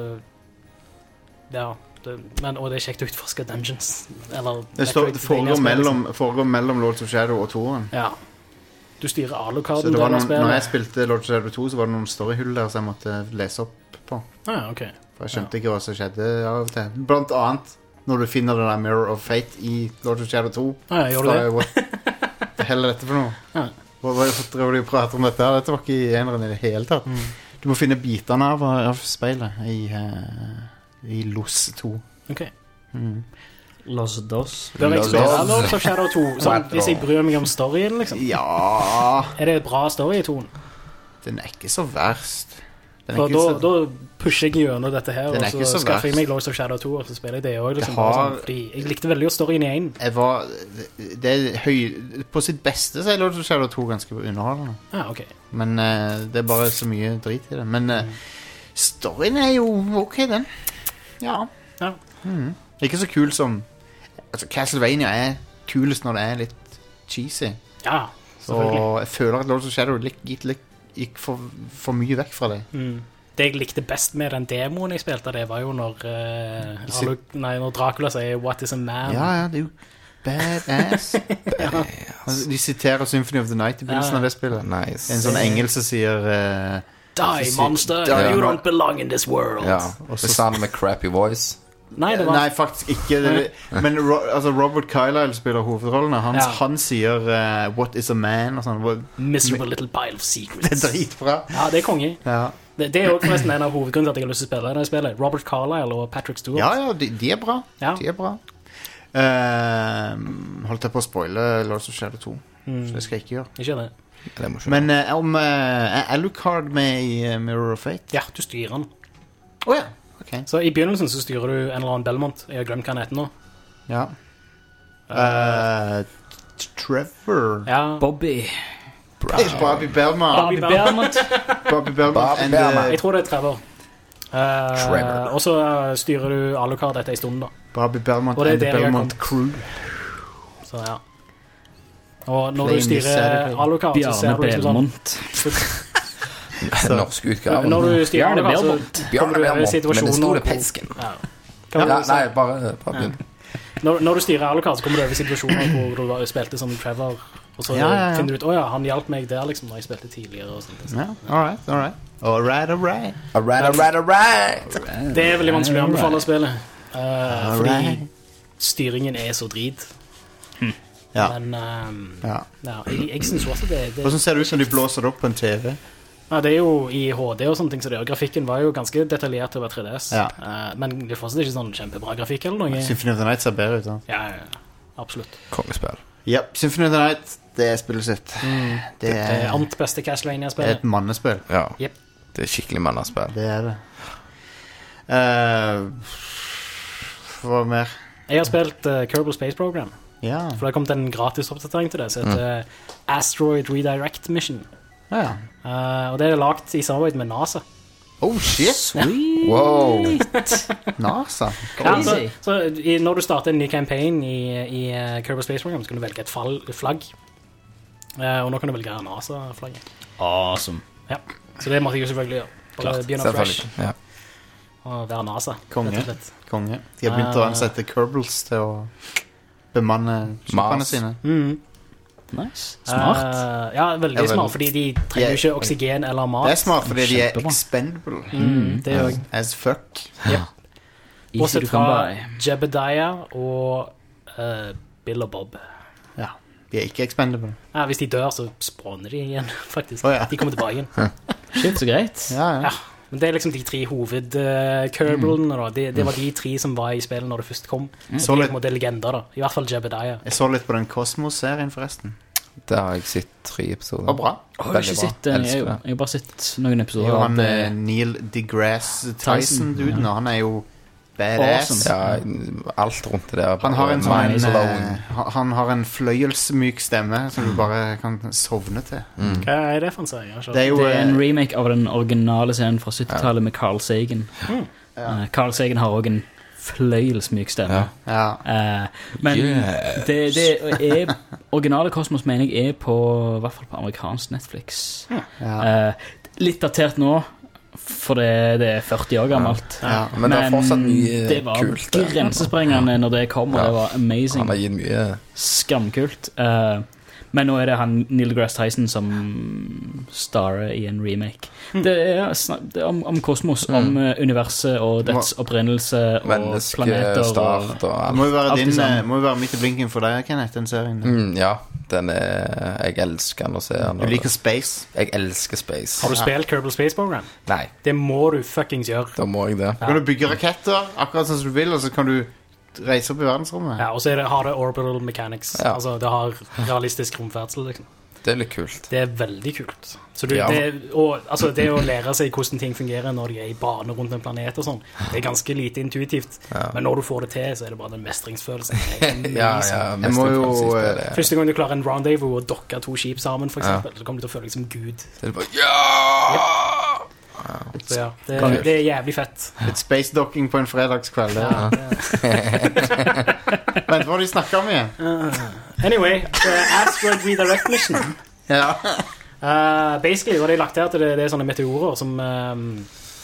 og ja, det, men, og det er kjekt å utforske dungeons. Eller, det, står, det foregår, mellom, foregår mellom Lords of Shadow og toeren. Ja. Du styrer A-lokaden. Når jeg spilte Lords of Shadow to, så var det noen storyhull der som jeg måtte lese opp på. Ah, ok. For jeg skjønte ja. ikke hva som skjedde av og til. Blant annet når du finner den der Mirror of Fate i Lords of Shadow to. Ah, ja, gjør du det? Hva det heller dette for noe? Ja. Hva var det for å prate om dette? Dette var ikke i eneren i det hele tatt. Mm. Du må finne bitene av, av speilet i, uh, i L O S to. Ok. Mm. Los Dos. Bør jeg spille Lords of Shadow to? Sånn, hvis jeg bryr meg om storyen, liksom? Ja. Er det bra story i toen? Den er ikke så verst. For da, så... da pusher jeg gjennom dette her, og så, så skaffer jeg meg Lords of Shadow to, og så spiller jeg det også. Liksom, det har... sånn, fordi jeg likte veldig å storyen i en. Jeg var... Det er høy... På sitt beste så er Lords of Shadow to ganske underholdende. Ah, ok. Men uh, det er bare så mye drit i det. Men uh, mm. storyen er jo ok, den. Ja. ja. Mm. Ikke så kul som... Altså, Castlevania er kulest når det er litt cheesy. Ja, selvfølgelig. Og jeg føler at Lords of Shadow gikk, gikk for, for mye vekk fra det. Mm. Det jeg likte best med den demoen jeg spilte, det var jo når, uh, Alu, nei, når Dracula sier What is a man? Ja, ja, det er jo badass. ja. De siterer Symphony of the Night i begynnelsen ja. av det spillet. Nice. En sånn engel som sier uh, Die, monster, die, you don't belong in this world. Ja, og så sa han med crappy voice. Nei, det var... Nei, faktisk ikke det, men ro, altså Robert Carlyle spiller hovedrollene. Han, ja. han sier uh, What is a man? Og sånn. Miserable little pile of secrets. Det er dritbra. Ja, det er konge. Ja. Det, det er jo forresten en av hovedgrunnen til at jeg har lyst til å spille det spillet. Robert Carlyle og Patrick Stewart. Ja, ja, de, de er bra. Ja. De er bra. Uh, holdt jeg på å spoile Lords of Shadow to, mm. så det skal jeg ikke gjøre. Ikke det. det Men uh, om uh, er Alucard med i uh, Mirror of Fate? Ja, du styrer den. Åh oh, ja, ok. Så i begynnelsen så styrer du en eller annen Belmont. Jeg har glemt hva han heter nå. Ja. Uh, Trevor. Ja. Bobby. Bobby Belmont. Bobby Belmont. Bobby Belmont. Bobby Belmont. Jeg tror det er Trevor. Uh, og så styrer du Alucard etter en stund da. Bobby Belmont and the Belmont Crew. Så ja. Og når du styrer Alucard så ser du liksom sånn norsk utgave. Når du styrer Alucard så kommer du i situasjoner med den store pesken. Ja. Ja, nei, bare, bare begynn. Ja. Når, når du styrer Alucard så kommer du over situasjoner hvor du spilte som Trevor. Og så ja, ja, ja. finner du ut, åja, oh, han hjalp meg der liksom når jeg spilte tidligere og sånt. Ja, alright, alright. Alright, alright. Alright, alright, alright. Det er veldig vanskelig å anbefale å spille. Uh, fordi styringen er så drit. Hm. Ja. Men um, ja. Ja, jeg, jeg synes også det, det... Hvordan ser det ut når de blåser det opp på en T V? Ja, det er jo i H D og sånne ting, så det, og grafikken var jo ganske detaljert til å være tre D S. Ja. Uh, men det er fortsatt ikke sånn kjempebra grafikk eller noe. Symphony of the Night ser bedre ut, da. Ja, ja, absolutt. Kongespill. Ja, Symphony of the Night, det er spillet sitt. Mm. Det, det er ant beste Castlevania-spill. Det er et mannespill. Ja, yep. Det er skikkelig mannespill. Det er det. Uh, hva mer? Jeg har spilt uh, Kerbal Space Program. Ja. For det har kommet en gratis oppdatering til det, så heter mm. Asteroid Redirect Mission. Ja. Uh, og det er lagt i samarbeid med NASA. Oh shit. Sweet. Wow. NASA. Ja, så, så i, når du starter en ny campaign i, i uh, Kerbal Space Program, så kan du velge et fall, flagg. Uh, og nå kan du velge NASA-flagget. Awesome. Ja. Så det måtte jeg jo selvfølgelig gjøre. Klart. Begynne fresh. Ja. Og være NASA. Konge. Konge. De har begynt uh, å ansette Kerbals til å bemanne skipene sine. Mhm. Nice. Smart. Uh, ja, veldig vel, smart, fordi de trenger jo ikke oksygen eller mat. Det er smart, fordi de er expendable. Mm, det er jo as fuck. Ja. Bortsett fra Jebediah og uh, Bill og Bob. Ja, de er ikke expendable. Ja, hvis de dør, så spawner de igjen, faktisk. Oh, ja. De kommer tilbake igjen. Shit, så greit. Ja, ja. Ja. Men det er liksom de tre hoved-Kerbalene uh, det, det var de tre som var i spillet når det først kom. Mm. Så de er litt legender da. I hvert fall Jebediah. Jeg så litt på den Cosmos-serien forresten. Det har jeg sett tre episoder. Og bra. Oh, jeg, har ikke sett, jeg, jeg, jeg har bare sett noen episoder. Jo, han er Neil deGrasse Tyson-duden, og han er jo badass. Awesome. Ja, alt rundt det der. Han har en, sånn, uh, han har en fløyelsmyk stemme som du bare kan sovne til. Mm. Hva er det for en serie? Det er jo det er en remake av den originale scenen fra syttitallet med Carl Sagan. Mm. Ja. Uh, Carl Sagan har også en fløyelsmyk stemme. Ja. Uh, men yeah. det, det er originale Cosmos, mener jeg, er på, i hvert fall på amerikansk Netflix. Ja. Uh, litt datert nå, for det, det er førti år gammelt. Ja. Ja. Men, men det er fortsatt mye det var kult. Grensesprengende når det kom, og ja. det var amazing. Han har gitt mye skamkult. Uh, men nå er det han Neil deGrasse Tyson som starer i en remake. Mm. Det er, det er om, om kosmos, mm. om uh, universet og dets opprinnelse og menneske, planeter start og, og det må jo være, din, må jo være midt i blinken for deg, Kenneth, den serien. Mm, ja, den er, jeg elsker den å se den. Du liker space? Jeg elsker space. Har du spilt Kerbal Space Program? Nei. Det må du fuckings gjøre. Da må jeg det. Da kan du bygge raketter akkurat som du vil, og så kan du reise opp i verdensrommet. Ja, og så er det, har det orbital mechanics. Ja. Altså, det har realistisk romferdsel, liksom. Det er litt kult. Det er veldig kult. Så du, Ja. det, og, altså, det å lære seg hvordan ting fungerer når de er i bane rundt en planet og sånn, det er ganske lite intuitivt. Ja. Men når du får det til, så er det bare den mestringsfølelsen. Det er Ja, amazing. ja, Jeg må jo, mesterfølelsesspill, eh, ja. Første gang du klarer en rendezvous og dokker to skip sammen, for eksempel, så kommer du til å føle deg som Gud. Så er det bare, ja! Så ja, det, det er jævlig fett. Litt space docking på en fredagskveld. det. Ja, det, Vent, hva har de snakket om igjen? anyway, uh, Asteroid Redirect Mission. Ja. Uh, basically, hva de har lagt her til det, det er sånne meteorer som um,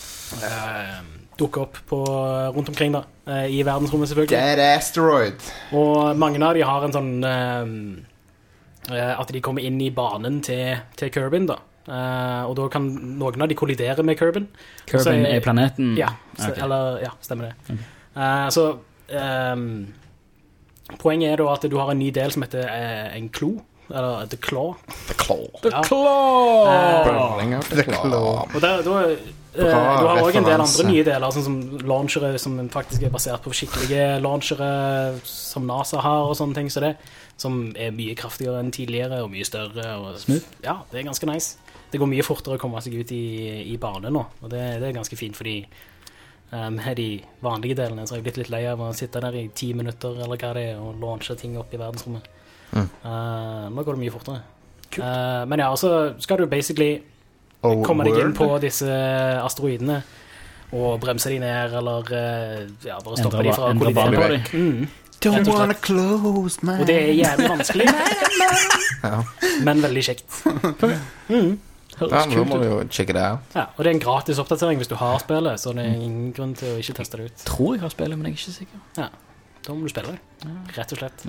uh, dukker opp på, rundt omkring da, uh, i verdensrommet selvfølgelig. Dead asteroid. Og mange av de har en sånn um, uh, at de kommer inn i banen til, til Kerbin da. Uh, og da kan noen av de kollidere med Kerbin. Og så Kerbin er planeten? Ja, så, Ok. eller, ja, stemmer det. Uh, så um, poenget er da at du har en ny del som heter uh, en klo, eller The Claw. The Claw. Ja. Claw! Burning out the Claw. Og der, da, eh, Bra du har også en del referanse. andre nye deler, sånn som launchere som faktisk er basert på skikkelige launchere som NASA har og sånne ting, så det, som er mye kraftigere enn tidligere og mye større. Og, Smooth. Ja, det er ganske nice. Det går mye fortere å komme seg ut i, i bane nå, og det, det er ganske fint, fordi um, med de vanlige delene så har jeg blitt litt lei av å sitte der i ti minutter eller hva det er, og launche ting opp i verdensrommet. Mm. Uh, nå går det mye fortere. Uh, men ja, og så skal du basically Oh, komme deg inn word. på disse asteroidene og bremse de ned, eller uh, ja, bare stoppe Endre de fra å ba- endre kollidere bane. på dem. Mm. Don't Rett og slett. wanna close, man. Og det er jævlig vanskelig, Ja. men veldig kjekt. Mm. Ja, Høres nå kult må ut. du jo check it out. Ja, og det er en gratis oppdatering hvis du har spillet, så det er ingen grunn til å ikke teste det ut. Tror jeg har spillet, men jeg er ikke sikker. Ja, da må du spille det, rett og slett.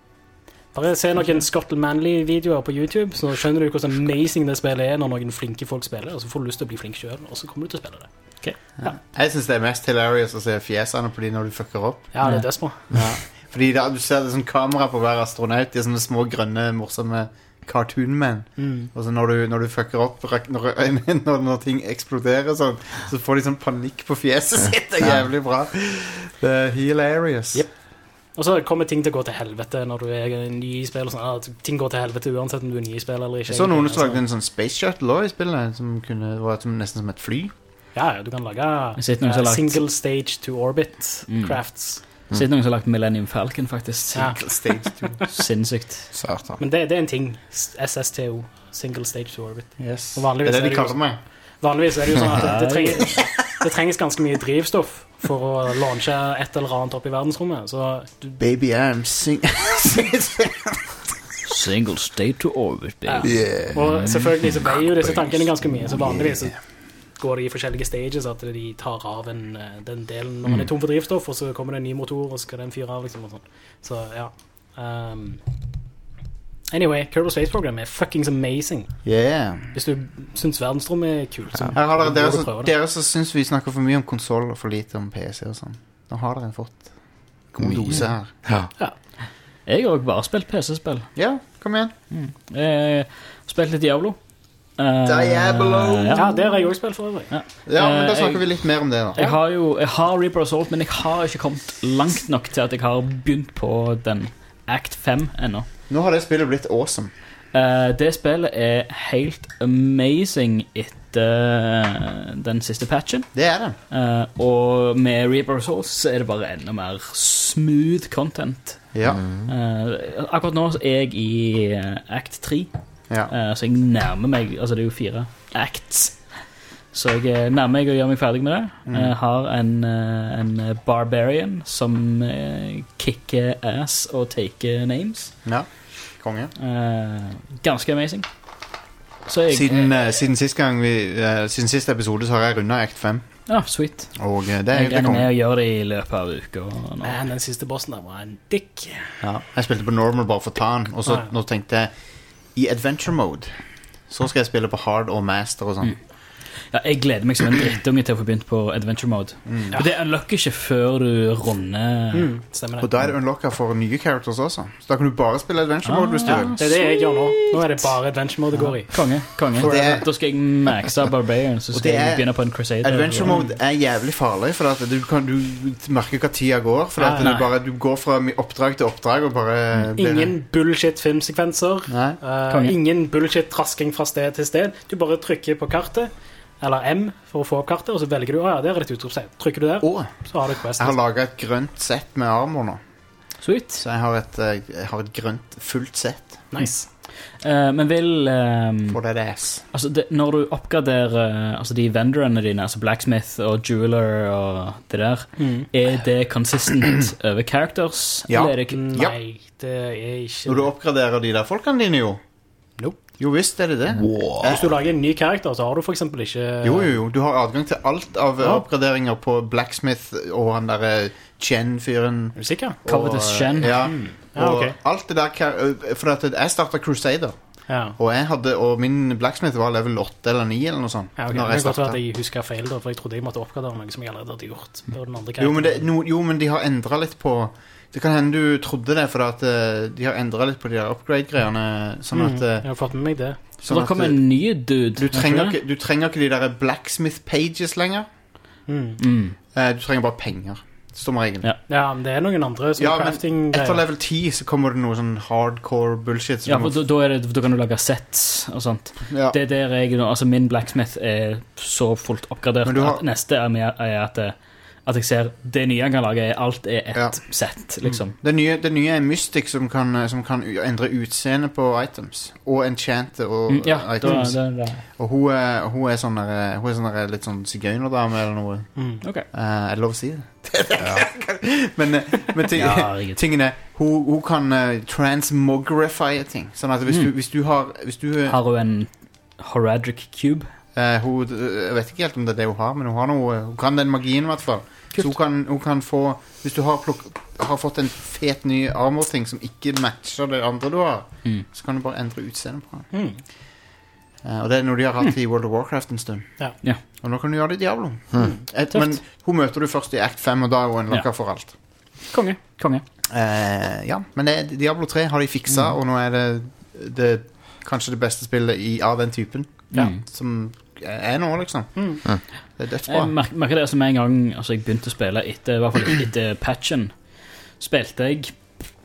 Bare se noen Scotland Manley-videoer på YouTube, så skjønner du hvordan amazing det spillet er når noen flinke folk spiller, og så får du lyst til å bli flink selv, og så kommer du til å spille det. Jeg synes det er mest hilarious å se fjesene på de når du fucker opp. Ja, det er dødsbra. Fordi da, du ser det sånn kamera på hver astronaut. De er sånne små, grønne, morsomme cartoon-menn. Mm. Og så når du, når du fucker opp, rak- når, når, når ting eksploderer sånn, så får de sånn panikk på fjeset sitt. Det er jævlig bra. Det er hilarious. Yep. Og så kommer ting til å gå til helvete når du er ny i spill og sånn. Ja, ting går til helvete uansett om du er ny i spill eller ikke. Jeg så noen som Altså, lagde en sånn space shuttle også i spillet, som kunne, var som, nesten som et fly. Ja, ja, du kan lage Jeg sitter noen som eh, har lagt- single stage to orbit Mm. crafts. Så er det noen som har lagt Millennium Falcon, faktisk. Ja. Stage two. Sinnssykt. Satan. Men det, det er en ting. S S T O. Single stage to orbit. Yes. Og Det vanligvis er det er de det jo kaller meg. Vanligvis er det jo sånn at det, det, trengs, det trengs ganske mye drivstoff for å launche et eller annet opp i verdensrommet. Så du, Baby, I'm sing... Single state to orbit, baby. yeah. og selvfølgelig så veier jo disse tankene ganske mye, så vanligvis så går det i forskjellige stages at de tar av en, eh, den delen når man er tom for drivstoff, og så kommer det en ny motor, og så skal den fyre av, liksom, og sånn. Så, ja. Um, anyway, Kerbal Space Program er fuckings amazing. Yeah. Hvis du synes verdensrommet er kult, så Her har dere, burde dere, du som, prøve det. dere som synes vi snakker for mye om konsol og for lite om P C og sånn. Nå har dere fått god Mye. dose her. Ja. Jeg har også bare spilt P C-spill. Ja, kom igjen. Jeg har spilt litt Diablo. Eh, Diablo. ja. Ja, det har jeg også spilt for øvrig. Ja, men da Eh, snakker jeg- vi litt mer om det da. Jeg har jo jeg har Reaper Assault, men jeg har ikke kommet langt nok til at jeg har begynt på den Act fem ennå. Nå har det spillet blitt awesome. Eh, det spillet er helt amazing etter eh, den siste patchen. Det er det. Eh, og med Reaper Assault så er det bare enda mer smooth content. Ja. Eh, akkurat nå så er jeg i eh, Act tre, Ja. eh, så jeg nærmer meg. Altså det er jo fire acts, så jeg eh, nærmer meg å gjøre meg ferdig med det. Jeg har en, eh, en Barbarian som eh, kicker ass og taker names. ja. Konge. Eh, ganske amazing. Så jeg, Siden, eh, siden sist gang vi, eh, siden siste episode så har jeg rundet Act fem. Ja, sweet. Og eh, det er Jeg egentlig regner med konge. å gjøre det i løpet av uka. og nå. Men den siste bossen der var en dick. Ja. Jeg spilte på normal bare for å ta den. Og så Ja. nå tenkte jeg i adventure mode så skal jeg spille på hard og master og sånn. Ja, jeg gleder meg som en drittunge til å få begynt på adventure mode. Mm. Ja. For det unlocker ikke før du runder. Mm, stemmer det. Og da er det unlocker for nye characters også. Så da kan du bare spille adventure mode ah, hvis du ja, vil. Det er det jeg gjør nå. Nå er det bare adventure mode det går i. Konge, konge. Er, da skal jeg maxe Barbarian, så skal jeg begynne på en Crusader. Adventure mode er jævlig farlig, for at du, kan, du merker hva tida går. For at du, bare, du går fra oppdrag til oppdrag og bare... Ingen bullshit filmsekvenser. Uh, ingen bullshit trasking fra sted til sted. Du bare trykker på kartet, eller M for å få opp kartet, og så velger du, å ja, det er et utropstegn. Trykker du der, oh, så har du quest. Jeg har laget et grønt sett med armor nå. Sweet. Så jeg har et, jeg har et grønt fullt sett. Nice. Uh, men vil... Um, For det er det. Altså, det, når du oppgraderer uh, altså de vendorene dine, altså Blacksmith og Jeweler og det der, mm. er det consistent over characters? Ja. Eller er det Nei, ja. det er ikke... Når du oppgraderer de der folkene dine, jo. Nope. Jo visst er det det. Wow. Hvis du lager en ny karakter, så har du for eksempel ikke... Jo, jo, jo. Du har adgang til alt av ja. oppgraderinger på Blacksmith og han der Chen-fyren. Er du sikker? Covetous Chen. Ja, mm. ja og okay. alt det der... For at jeg startet Crusader. Ja. Og, jeg hadde, og min Blacksmith var level åtte eller ni eller noe sånt. Ja, okay. Det er godt at jeg husker feil da, for jeg trodde jeg måtte oppgradere noe som jeg allerede hadde gjort på den andre jo men, det, no, jo, men de har endret litt på... Det kan hende du trodde det, for at uh, de har endret litt på de der upgrade-greiene. Sånn at... Uh, jeg har fått med meg det. Så da kommer en ny dude. Du trenger, ikke, du trenger ikke de der Blacksmith-pages lenger. Mm. Mm. Uh, du trenger bare penger. Som regel. Ja. ja, men det er noen andre som ja, crafting... Etter level ti så kommer det noe sånn hardcore bullshit. Ja, for da, er det, da kan du lage sets og sånt. Ja. Det er der jeg... Altså, min Blacksmith er så fullt oppgradert har... at neste er, med, er at... At jeg ser det nye jeg kan lage, alt er et ja. sett, liksom. Mm. Det, nye, det nye er Mystic, som kan, som kan endre utseende på items. Og enchante og mm, ja, items. Da, da, da. Og hun er, hun er sånn der, hun er sånn der, litt sånn sigøynerdame eller noe. Mm. Okay. Uh, er det lov å si det? men men ting, ja, tingene hun, hun kan uh, transmogrify ting. Sånn at hvis, mm. du, hvis du har hvis du, Har hun en Horadric Cube? Uh, hun, jeg vet ikke helt om det er det hun har, men hun har noe, hun kan den magien i hvert fall. Kult. Så hun kan, hun kan få, hvis du har, plukk, har fått en fet ny armor-ting som ikke matcher det andre du har, mm. så kan du bare endre utseende på den. Mm. Uh, og det er noe de har hatt i World of Warcraft en stund. Ja. Ja. Og nå kan du gjøre det i Diablo. Mm. Et, men hun møter du først i Act fem, og da er hun en lokker ja. for alt. Konge, konge. Uh, ja, men det, Diablo tre har de fikset, mm. og nå er det, det kanskje det beste spillet i, av den typen. Ja. Som er nå, liksom. Mm. Ja. Det er dødsbra. Jeg merker, merker det som en gang altså jeg begynte å spille etter, i hvert fall etter patchen, spilte jeg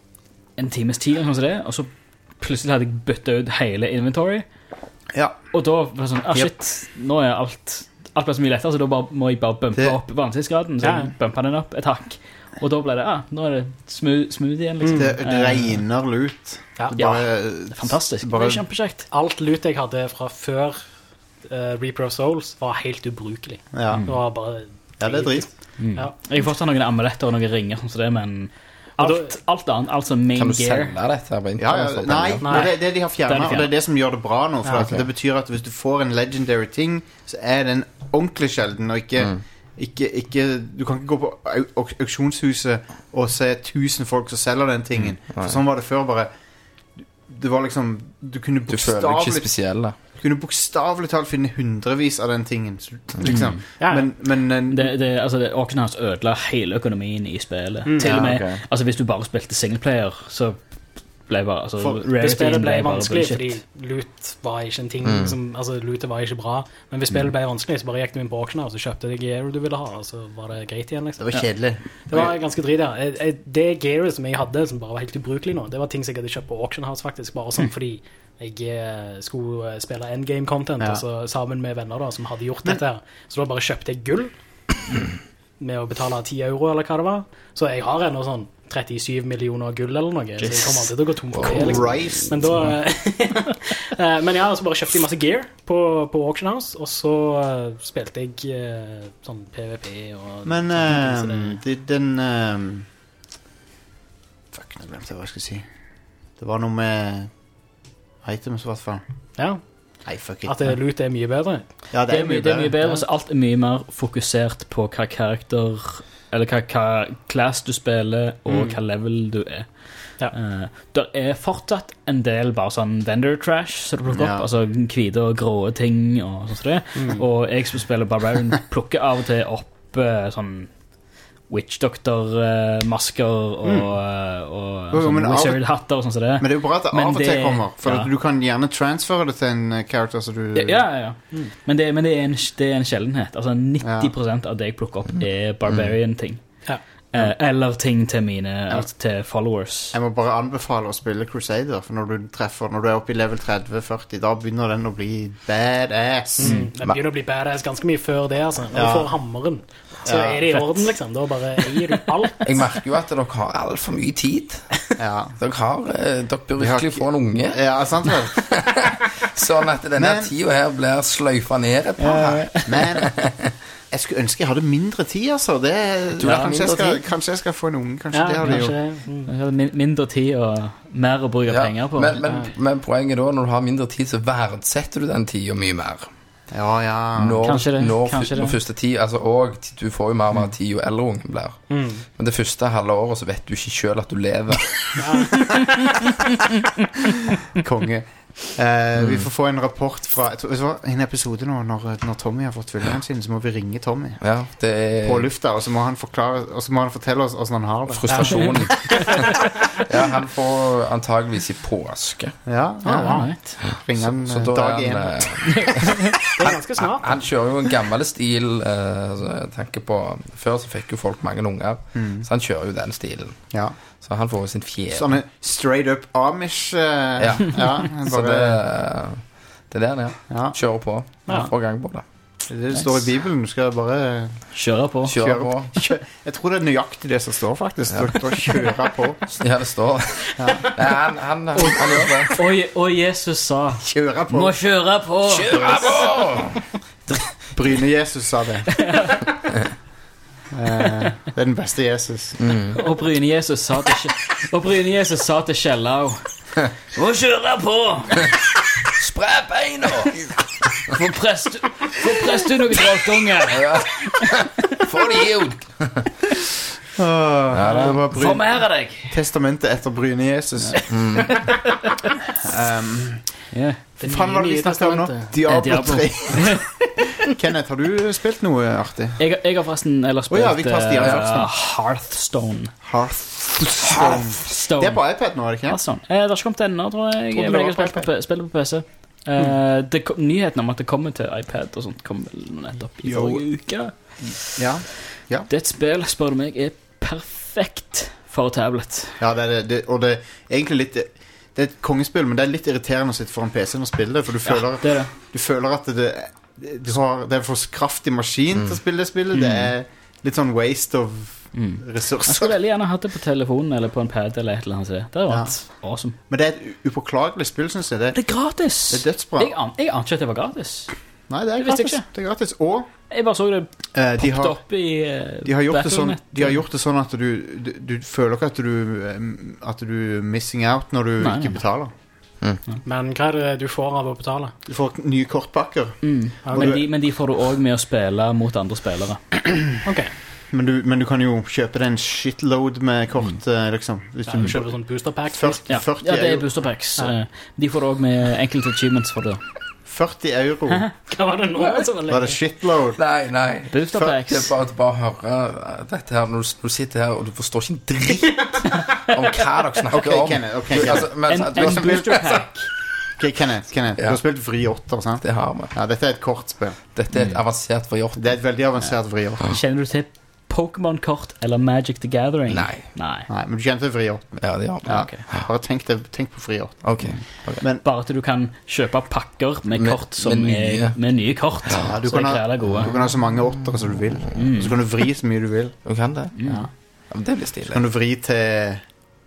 en times tid eller noe sånt, og så plutselig hadde jeg byttet ut hele inventory. Ja. Og da var det sånn, ah shit, yep. nå er alt alt ble så mye lettere, så da bare, må jeg bare bumpe det... opp vanskelighetsgraden, så jeg bumpet den opp et hakk. Og da ble det, ah, nå er det smooth, smooth igjen, liksom. Det, det regner lut. Ja, bare, ja, det er fantastisk. Bare... Det er kjempekjekt. Alt lut jeg hadde fra før Uh, Reaper of Souls var helt ubrukelig. Ja. Det var bare ja, det er drit. Mm. Ja. Jeg har fortsatt noen amuletter og noen ringer sånn som det, men alt, alt annet, alt som main gear. Kan du selge dette? Ja, ja, nei, nei. Det, det de har fjernet, og det er det som gjør det bra nå, for ja, okay. det betyr at hvis du får en legendary ting, så er den ordentlig sjelden, og ikke, mm. ikke, ikke du kan ikke gå på au- auksjonshuset og se tusen folk som selger den tingen. Mm. For sånn var det før, bare det var liksom, du kunne bokstavlig... Du føler ikke spesiell da. Du kunne bokstavlig talt finne hundrevis av den tingen, liksom. Mm. Ja, men, men det, det, altså, det, Auction House ødela hele økonomien i spillet. Mm. Til og med, ja, okay. altså hvis du bare spilte singleplayer, så ble bare, altså, For, det spillet ble, ble vanskelig, fordi loot var ikke en ting, mm. som, altså lootet var ikke bra, men hvis spillet ble vanskelig, så bare gikk du inn på Auction House og kjøpte det gear du ville ha, og så var det greit igjen, liksom. Det var kjedelig. Ja. Det var ganske drit, ja. Det gear som jeg hadde, som bare var helt ubrukelig nå, det var ting som jeg hadde kjøpt på Auction House faktisk, bare sånn, mm. fordi jeg skulle spille endgame-content, ja. altså sammen med venner da, som hadde gjort dette her. Så da bare kjøpte jeg gull med å betale ti euro, eller hva det var. Så jeg har ennå sånn trettisju millioner gull eller noe, yes. så jeg kommer alltid til å gå tom for det. Liksom. Men da... men ja, så bare kjøpte jeg masse gear på, på Auction House, og så uh, spilte jeg uh, sånn PvP og... Men uh, det, det, den... Um, fuck, nå glemte jeg hva jeg skulle si. Det var noe med... items i hvert fall. Ja. Nei, fuck it. At det loot er mye bedre. Ja, det er, det er, mye, det er mye bedre, så alt er mye mer fokusert på hva karakter eller hva, hva class du spiller, og Mm. hva level du er. Ja. Uh, der er fortsatt en del bare sånn vendor trash som du plukker Ja. opp, altså hvite og grå ting og sånn som det. Mm. Og jeg som spiller Barbarian plukker av og til opp uh, sånn Witch Doctor-masker og, Mm. uh, og Jo, jo, men sånn av- Wizard-hatter og sånn som det. Men det er jo bra at det Men av og til det- kommer, for ja. at du kan gjerne transfere det til en eh, character så du... Ja, ja, ja. Men, det, men det, er en, det er en sjeldenhet. Altså nitti prosent av det jeg plukker opp, er Barbarian-ting. Ja. Eh, eller ting til mine altså til followers. Jeg må bare anbefale å spille Crusader, for når du treffer, når du er oppe i level tretti førti, da begynner den å bli badass. Mm. Den begynner å bli badass ganske mye før det, altså. Når Ja. du får hammeren, så Ja, er det i fett. orden, liksom. Da bare eier du alt. Jeg merker jo at dere har altfor mye tid. Ja. Dere, har, eh, dere bør Vi har virkelig ikke- få en unge, Ja, sant vel? sånn at denne Men- tida her blir sløyfa ned et par her. Men jeg skulle ønske jeg hadde mindre tid, altså. Det, Du har kanskje, jeg mindre skal, tid? kanskje jeg skal få en unge. Kanskje Ja, det hadde kanskje gjort. det. Mm. Jeg hadde min- mindre tid og mer å bruke Ja, penger på. men, men, men poenget da, når du har mindre tid, så verdsetter du den tida mye mer. Ja, ja. Når, Kanskje det, når, kanskje det. når første tid, altså, og du får jo mer og mer tid jo eldre ungen blir. Mm. Men det første halve året så vet du ikke selv at du lever. Konge. Eh, Vi får få en rapport fra jeg tror, vet du hva, en episode nå når, når Tommy har fått tvillingene sine, så må vi ringe Tommy Ja, det er på lufta, og så må han forklare, og så må han fortelle oss hvordan han har det. frustrasjonen. Ja, han får antageligvis i påske. Ja, ja, Ja, ja. right. Ringe han Så eh, da dag er én. han, eh, Det er ganske han, snart. han kjører jo en gammel stil eh, altså, jeg tenker på, før så fikk jo folk mange unger, Mm. så han kjører jo den stilen. Ja. Så han får jo sin fjerde. Sånne straight up Amish eh, Ja. ja, han Så bare, det, det er det han er. ja. Kjører på. Ja. Får gang på det. Det er det det står i Bibelen. Du skal bare Kjøre på. Kjører Kjøre på. kjø Jeg tror det er nøyaktig det som står, faktisk. Du skal kjøre på. Ja, det står. Nei, han, han, han, han gjør det. Og, og Jesus sa Kjøre på. må kjøre på! Kjører på! Bryne-Jesus sa det. Eh, det er den beste Jesus. Og Bryne-Jesus sa til Kje- Og Bryne-Jesus sa til Kjellau må kjøre på! Spre beina! Få prest Få prest du noen trolltunge! Ja. Få de ut! Ja, det var Få Bryne mer av deg! Testamentet etter Bryne-Jesus. um, Yeah. Det Faen, hva er det vi nye snakket om nå? testamentet. Diablo Diablo. tre. Kenneth, har du spilt noe artig? Jeg, jeg har forresten eller spilt ja, vi tar Stian eh, først, da. Hearthstone. Hearthstone. Hearthstone. Det er på iPad nå, er det ikke? Hearthstone. Eh, det har ikke kommet ennå, tror jeg. Trodde Jeg, det jeg var har spilt på, P- spilt på P C. Eh, det kom, nyheten om at det kommer til iPad og sånt kom vel nå nettopp i Jo. forrige uke. Ja. Det er et spill, spør du meg, er perfekt for tablet. Ja, det er det, det. Og det er egentlig litt Det er et kongespill, men det er litt irriterende å sitte foran P C-en og spille det, for du føler, Det er det. du føler at det, du har, det er for kraftig maskin til å spille det spillet. Det er litt sånn waste of Mm. Jeg ressurser. skulle veldig gjerne hatt det på telefonen eller på en pad eller et eller annet. Det hadde vært awesome. Men det er et upåklagelig spill, synes jeg. Det, Det er gratis! det er dødsbra. Jeg, an jeg ante ikke at det var gratis. Nei, det er Det visste jeg gratis. ikke. Det er gratis. Og Jeg bare så det eh, de, poppet har, opp i uh, de, har gjort det sånn, de har gjort det sånn at du, du, du føler ikke at du eh, At du er missing out når du Nei, nei, ikke nei. betaler. Men hva er det du får av å betale? Du får nye kortpakker. mm. Og men, du- de, men de får du òg med å spille mot andre spillere. Ok, Men du, men du kan jo kjøpe deg en shitload med kort, eh, liksom. Hvis ja, du du kjøper sånn booster pack. førti, Ja, førti, ja det er euro, booster packs. Ja. Eh, De får du òg med enkelte achievements for det. førti euro. Hva var det nå? som var Var det lenge? shitload? Nei, nei. Booster For- Det er packs. bare, bare å høre uh, dette her når du, når du sitter her og du forstår ikke en dritt om hva dere snakker Ok, om. Kenneth, ok, Du, Kenneth. altså, men, En, du har en spilt- booster pack. Ok, Kenneth, Kenneth. Ja. Du har spilt vri åtter, sant? Det har vi. Ja, dette er et kortspill. Dette er et avansert variant. Det er et veldig avansert vri åtter. Kjenner du til Pokémon-kort eller Magic the Gathering? Nei. Nei. Nei, men du kjenner til vri åtter. Ja, det har vi. Ja. Ok. Bare tenk, det, tenk på vri åtter. Ok. Bare at du kan kjøpe pakker med Med- kort som med er nye. med nye kort. Ja, du, så kan er ha, kræla gode. du kan ha så mange åttere som du vil. Mm. Så kan du vri så mye du vil. Du kan det? Mm. Ja. Ja, men det blir Så stilig. kan du vri til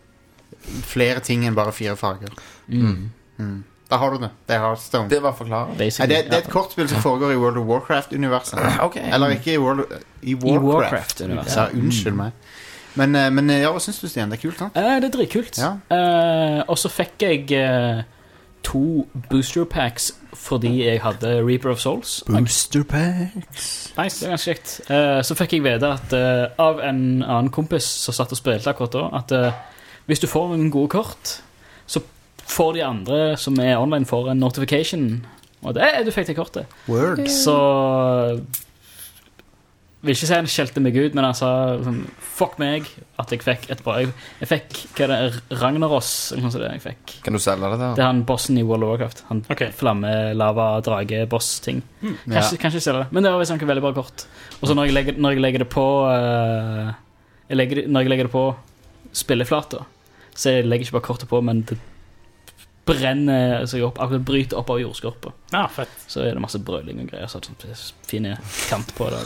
flere ting enn bare fire farger. Mm. Mm. Da har du det. Det er Hearthstone. Det var forklaret. Nei, Basically. det, det er et kortspill som foregår i World of Warcraft-universet. Ok. Eller ikke i World I I Warcraft. Warcraft-universet. Ja, unnskyld meg. Men, eh, men eh, ja, hva syns du, Stian? Det er kult, sant? Eh, det er dritkult. Ja. Eh, og så fikk jeg eh, to booster packs fordi jeg hadde Reaper of Souls. Booster packs. Nice, det er ganske kjekt. Uh, så fikk jeg vite at uh, av en annen kompis som satt og spilte akkurat da, at uh, hvis du får noen gode kort, så får de andre som er online for en notification, og det er du fikk det kortet. Word. Så vil ikke si han skjelte meg ut, men han sa sånn, fuck meg at jeg fikk et bra jeg, jeg fikk, hva er det, Ragnaros eller noe sånt det jeg fikk. Kan du selge det der? Det er han bossen i World of Warcraft. Han okay. flamme, lava, drage, boss ting. hmm. Kanskje, ja. kanskje selge det, men det var visst han veldig bra kort. Og så når jeg legger, når jeg legger det på uh, jeg legger, når jeg legger det på spilleflata, så jeg legger ikke bare kortet på, men det brenner seg opp, akkurat bryter opp av jordskorpa. Ja, fett. Så er det masse brøling og greier, så det er sånn fine kant på det.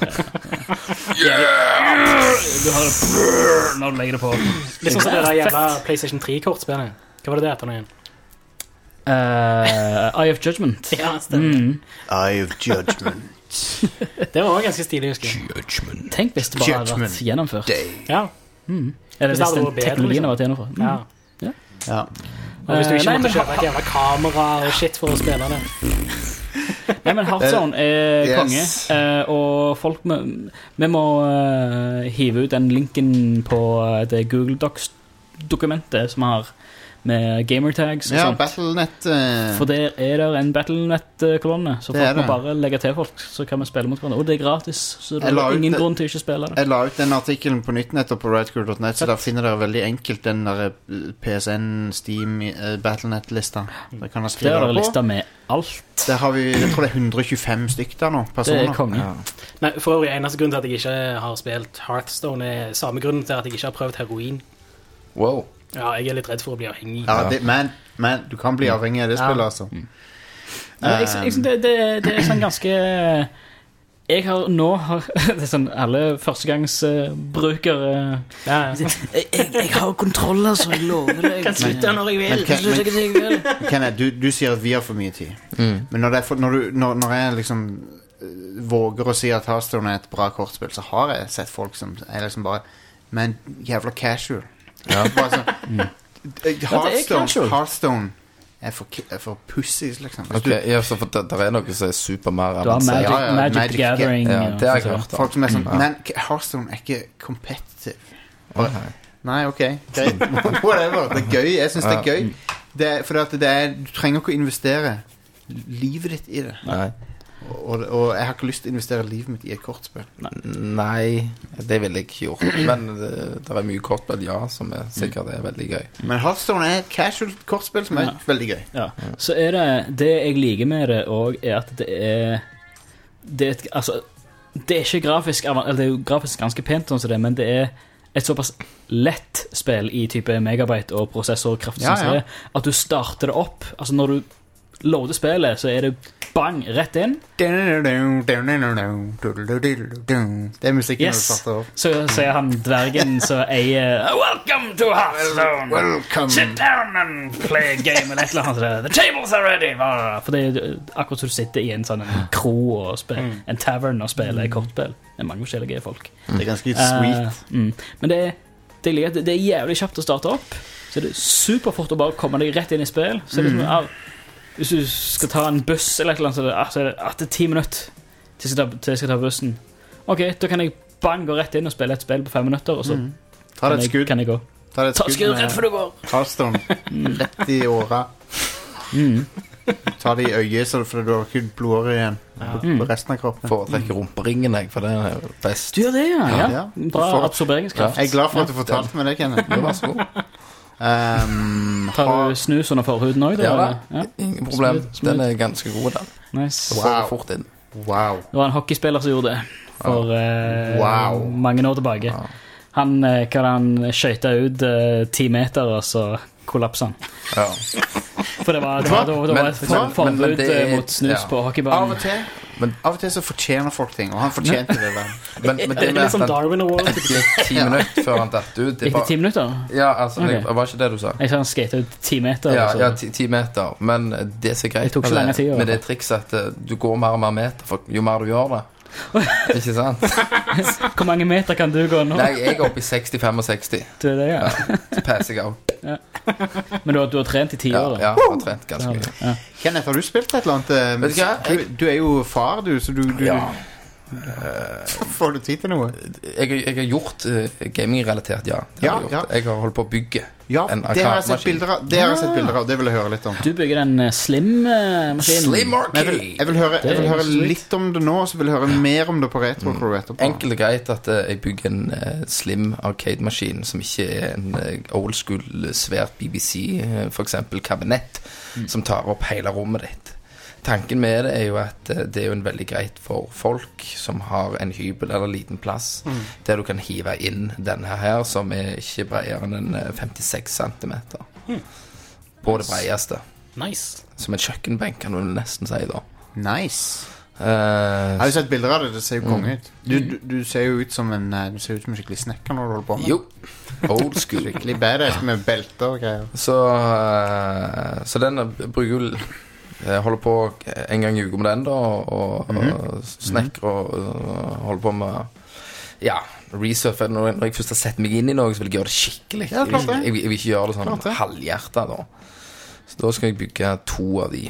Du har det når du legger det på. Litt sånn som det der jævla PlayStation tre-kortspillet. Hva var det det etter nå igjen? Uh, Eye of Judgment. Ja, stemmer. Mm. Eye of Judgment. Det var også ganske stilig, husker jeg. Judgment. Tenk hvis det bare hadde vært gjennomført. Day. Ja. Mm. Eller Hvis det hvis hadde den vært bedre, teknologien liksom. har vært gjennomført. Mm. Ja. Ja. Og hvis du ikke Eh, nei, måtte men kjøpe ha- et jævla kamera og shit for å spille det. Nei, men Hearthstone er Yes. konge, eh, og folk må, vi må eh, hive ut den linken på eh, det Google Docs-dokumentet som vi har med gamertags og Ja, sånt. Battlenet uh, For der er det en Battlenet-kolonne, så Det folk er må det. bare legge til folk, så kan vi spille mot hverandre. Og det er gratis, så det Jeg la er ut ingen det- grunn til ikke å spille det. Jeg la ut den artikkelen på nytt nettopp på radcrew dot net, så der finner dere veldig enkelt den der P S N, Steam, uh, Battlenet-lista. Der kan dere Der skrive er det dere på. lista med alt. Der har vi, jeg tror det er hundre og tjuefem stykk der nå, Det personer. er konge. Ja. Nei, for øvrig, eneste grunn til at jeg ikke har spilt Hearthstone er samme grunn til at jeg ikke har prøvd heroin. Wow. Ja, jeg er litt redd for å bli avhengig. Ja, det, men, men du kan bli avhengig av det Ja. spillet, altså. Ja, jeg, jeg, synes det, det, det er sånn ganske Jeg har nå har, Det er sånn alle førstegangsbrukere uh, Ja, ja. jeg, jeg, jeg har kontroller, så jeg lover deg. Kan slutte når jeg vil. Men, Kan slutte når jeg vil. Kenneth, du, du sier at vi har for mye tid. Mm. Men når, det er for, når, du, når, når jeg liksom øh, våger å si at Hearthstone er et bra kortspill, så har jeg sett folk som er liksom bare Men jævla casual. Ja. Bare sånn Hearthstone, casual. Hearthstone er for, ki- er for pussies, liksom. Hvis Ok, ja, så for det, der er noe som er super mer Du har Magic, Ja, ja, Magic, Magic Gathering. Ja, og det har jeg sånt. hørt du, om. folk som er sånn Mm. Men k- Hearthstone er ikke competitive. Å, nei. Nei, ok, greit. Whatever. Det er gøy. Jeg syns det er gøy. Det er, for at det er, du trenger ikke å investere livet ditt i det. Nei. Og, og jeg har ikke lyst til å investere livet mitt i et kortspill. Nei, det ville jeg ikke gjort. Men det, det er mye kortspill, ja, som er sikkert er veldig gøy. Men Hearthstone er et casual kortspill som er Ja. veldig gøy. Ja. Så er det Det jeg liker med det òg, er at det er Det er, et, altså, det er ikke grafisk avan- Eller det er jo grafisk ganske pent, sånn som det, men det er et såpass lett spill i type megabyte og prosessorkraft Ja, sånn som ja. det, at du starter det opp. Altså når du loader spillet, så er det bang, rett inn. Det er musikken Yes. du starter opp. Så sier han dvergen som eier Welcome to Hearthstone. Welcome. Sit down and play a game eller et eller annet. The tables are ready. For det er akkurat som du sitter i en sånn en kro og spiller, en tavern og spiller kortspill. Det er mange forskjellige folk. Det er ganske sweet. Eh, mm. Men det er, det, er, litt- det er jævlig kjapt å starte opp. Så det er superfort å bare komme deg rett inn i spill. Så det er liksom, ah, hvis du skal ta en buss eller et eller annet, så er det, ah, så er det, ah, det er ti minutter til jeg, skal ta, til jeg skal ta bussen. Ok, da kan jeg bang gå rett inn og spille et spill på fem minutter, og så Mm. Ta kan, deg et jeg, skudd. kan jeg gå. Ta deg et Ta skudd skudd rett med før du går. Hearthstone. Rett i åra. Mm. Ta det i øyet, så for du har ikke blodårer igjen på, Mm. på resten av kroppen. Foretrekker rumperingen, jeg, for det er jo best. Du gjør det, ja. ja. Ja. Bra For- absorberingskraft. Jeg er glad for at du fortalte meg det, Kenneth. Jo, vær så god. Um, Tar har- du snus under forhuden òg? Ja, da. Ja. Ingen problem. Smooth, smooth. Den er ganske god, den. Nice. Så får Wow. du fort inn. Wow. Det var en hockeyspiller som gjorde det for eh, Wow. mange år tilbake. Ja. Han, eh, hva var det, han skjøyta ut eh, ti meter, og så kollapsa han. Ja. For det var, det var, det var, det var et Men- forbud men- men det er- eh, mot snus ja. på Av hockeybanen. og til Men- Av og til så fortjener folk ting, og han fortjente det. vel. Men, men Det det er med litt som at han Darwin Award. gikk ti minutter før han datt ut, det Gikk det var, ti minutter? ja, altså, Ok. det var ikke det du sa? Jeg sa han skata ut ti meter. Ja, altså. ja ti, ti meter. Men det som er Det greit tok ikke med lange tid, i det, hvert med det trikset at eh, du går mer og mer meter, for jo mer du gjør det. Ikke sant? Hvor mange meter kan du gå nå? Nei, jeg er oppe i seksti-femogseksti. Du er det, ja. Så passer jeg out. Ja. Men du har, du har trent i ti Ja, år, da? ja, jeg har trent ganske mye. Ja. Kenneth, har du spilt et eller annet? eh, Vet du hva? Du, du er jo far, du, så du, du Ja. får du tid til noe? Jeg, jeg har gjort uh, gaming-relatert, ja. Det har Ja, jeg, gjort. ja. Jeg har holdt på å bygge Ja, en det har jeg sett arkademaskin. bilder av. Det har jeg sett bilder av, det vil jeg høre litt om. Du bygger den eh, Slim-maskinen. Slim Men jeg vil, Arcade! jeg vil høre, jeg vil Det er høre sweet. litt om det nå, så vil jeg høre mer om det på Retro Crew etterpå. Enkelt og greit at eh, jeg bygger en eh, slim arcade-maskin som ikke er en eh, old school eh, svært B B C, eh, for eksempel kabinett, som tar opp hele rommet ditt. Tanken med det er jo at eh, det er jo en veldig greit for folk som har en hybel eller liten plass, der du kan hive inn denne her, som er ikke bredere enn en, eh, femtiseks centimeter. På det bredeste. Nice. Som en kjøkkenbenk, kan du nesten si da. Nice. Eh, Jeg har jo sett bilder av det, det ser jo konge ut. Du, du, du ser jo ut som en eh, Du ser ut som en skikkelig snekker når du holder på med. jo, old school. Skikkelig badass med belter og greier. Så, eh, så den bruker jo jeg holder på en gang i uka med den da, og, og, og snekrer og, og holder på med ja, research. Når, når jeg først har sett meg inn i noe, så vil jeg gjøre det skikkelig. Ja, klart det. jeg, jeg, jeg vil ikke gjøre det sånn Klart det. halvhjertet da. Så da skal jeg bygge to av de.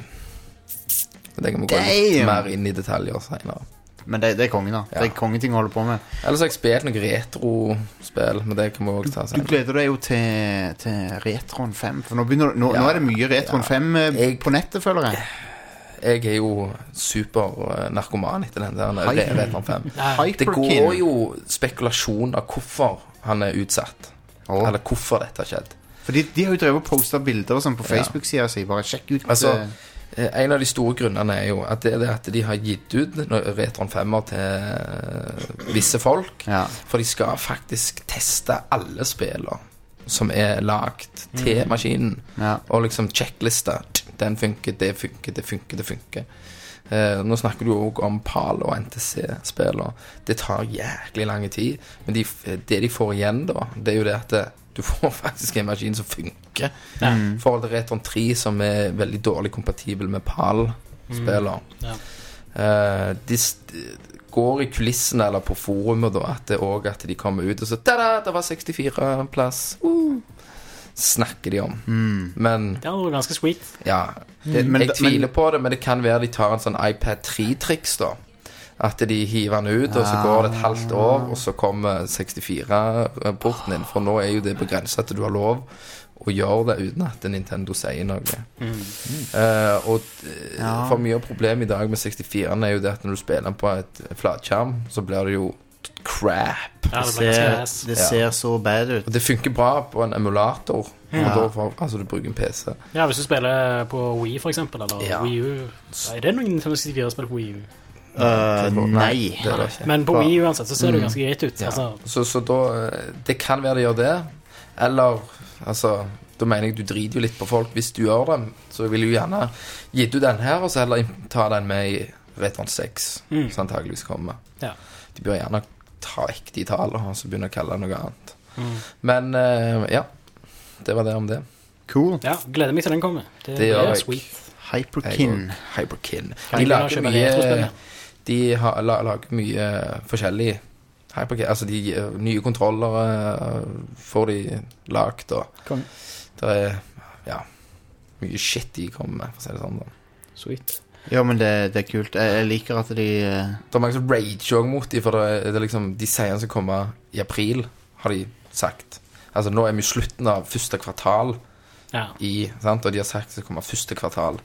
Det kan vi gå litt Damn. mer inn i detaljer senere. Men det, det er kongen, da. Ja. Det er kongeting å holde på med. Ellers har jeg spilt noen retro-spill, men det kan vi også ta Du senere. gleder deg jo til, til Retron fem, for nå, begynner, nå, Ja. nå er det mye Retron Ja. fem eh, Jeg- på nettet, føler jeg. Jeg er jo super-narkoman etter den der Hei. Retro fem. Det Hyperkin. går jo spekulasjon av hvorfor han er utsatt. Å. Eller hvorfor dette har skjedd. Fordi de har jo drevet og postet bilder og sånn på Ja. Facebook-siden sin. Bare sjekk ut. Altså, eh, eh, en av de store grunnene er jo at det er det at de har gitt ut no- Retron femmer til eh, visse folk. ja. For de skal faktisk teste alle spillene som er lagt til maskinen. Ja. Og liksom checkliste. Den funker, det funker, det funker, det funker. Eh, nå snakker du jo også om PAL og N T C-spiller. Det tar jæklig lang tid. Men de, det de får igjen da, det er jo det at det, du får faktisk en maskin som funker. I forhold til Retron tre, som er veldig dårlig kompatibel med PAL-spiller. Ja. Eh, de st- går i kulissene eller på forumet da, at det også at de kommer ut og så tada, det var sekstifire plass. Uh. Snakker de om. Men Det var ganske sweet. ja, Det- men- jeg tviler men- på det, men det kan være de tar en sånn iPad tre-triks da. At de hiver den ut, og så går det et halvt år, og så kommer sekstifire-porten inn. For nå er jo det begrenset at du har lov å gjøre det uten at Nintendo sier noe. Eh, og eh, Ja. for mye av problemet i dag med sekstifiren er jo det at når du spiller den på et flatskjerm, så blir det jo crap. Ja, Det det ble ganske ser, ass. det Ja. ser så bad ut. Og det funker bra på en emulator. Ja. Og da får, altså du bruker en P C. Ja, hvis du spiller på Wii, for eksempel, eller Ja. Wii U. Er det noen Nintendo sekstifire spill på Wii U? Uh, nei. Det er det ikke. Men på Wii U uansett så ser det ganske greit ut. Ja. Altså, Så, så da eh, det kan være de gjør det. Eller altså, da mener jeg du driter jo litt på folk. Hvis du gjør det, så vil du gjerne gitt ut den her, og så heller inn- ta den med i Retron seks, Mm. som antageligvis kommer. ja. De bør gjerne ta vekk de tallene og så begynne å kalle det noe annet. Mm. Men eh, ja, det var det om det. Cool. ja, gleder meg til den kommer. Det, Det gjør er jeg. sweet. Hyperkin. Hyperkin. Kan De jeg lager kjøpe mye retrospill? De har, la, lager mye forskjellig Hyperkin. Altså de eh, nye kontrollere eh, får de lagt, og Konge. det er ja, mye shit de kommer med, for å si det sånn. da. Sweet. Ja, men det, det er kult. Jeg, jeg liker at de eh, Det er mange som rager også mot dem, for det, er- det er liksom, de sier han skal komme i april, har de sagt. Altså nå er vi i slutten av første kvartal Ja. i, sant? Og de har sagt det skal komme første kvartal.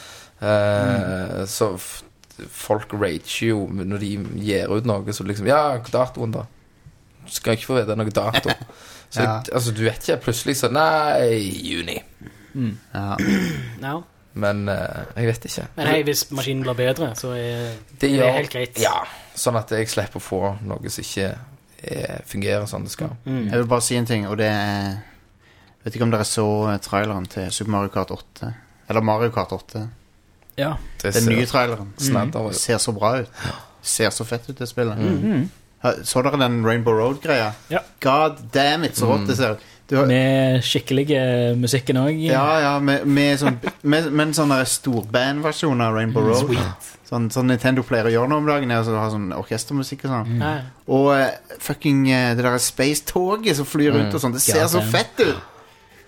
Eh, Så f folk rager jo når de gir ut noe, så liksom ja, datoen da. Du skal ikke få vite noe dato. Så Ja. altså, du vet ikke plutselig så nei, juni. ja. ja. Men eh, jeg vet ikke. Men hei, hvis maskinen blir bedre, så er Det det gjør- er helt greit. Ja, sånn at jeg slipper å få noe som ikke er, fungerer sånn det skal. Mm. Jeg vil bare si en ting, og det er Vet ikke om dere så traileren til Super Mario Kart åtte. Eller Mario Kart åtte. Ja. Det Den ser nye traileren. snadder Det ut. ser så bra ut. Ser så fett ut, det spillet. Mhm. Ha- Så dere den Rainbow Road-greia? Ja. God damn it, så rått det ser ut. Du har- Med skikkelige musikken òg. Ja, ja, med, med, sånn, med, med en sånn der storbandversjon av Rainbow Road. Sånn, sånn Nintendo pleier å gjøre nå om dagen, er å ha sånn orkestermusikk og sånn. Ja. Og eh, fucking eh, det der space-toget som flyr rundt og sånn, det ser Ja, så det- fett ut!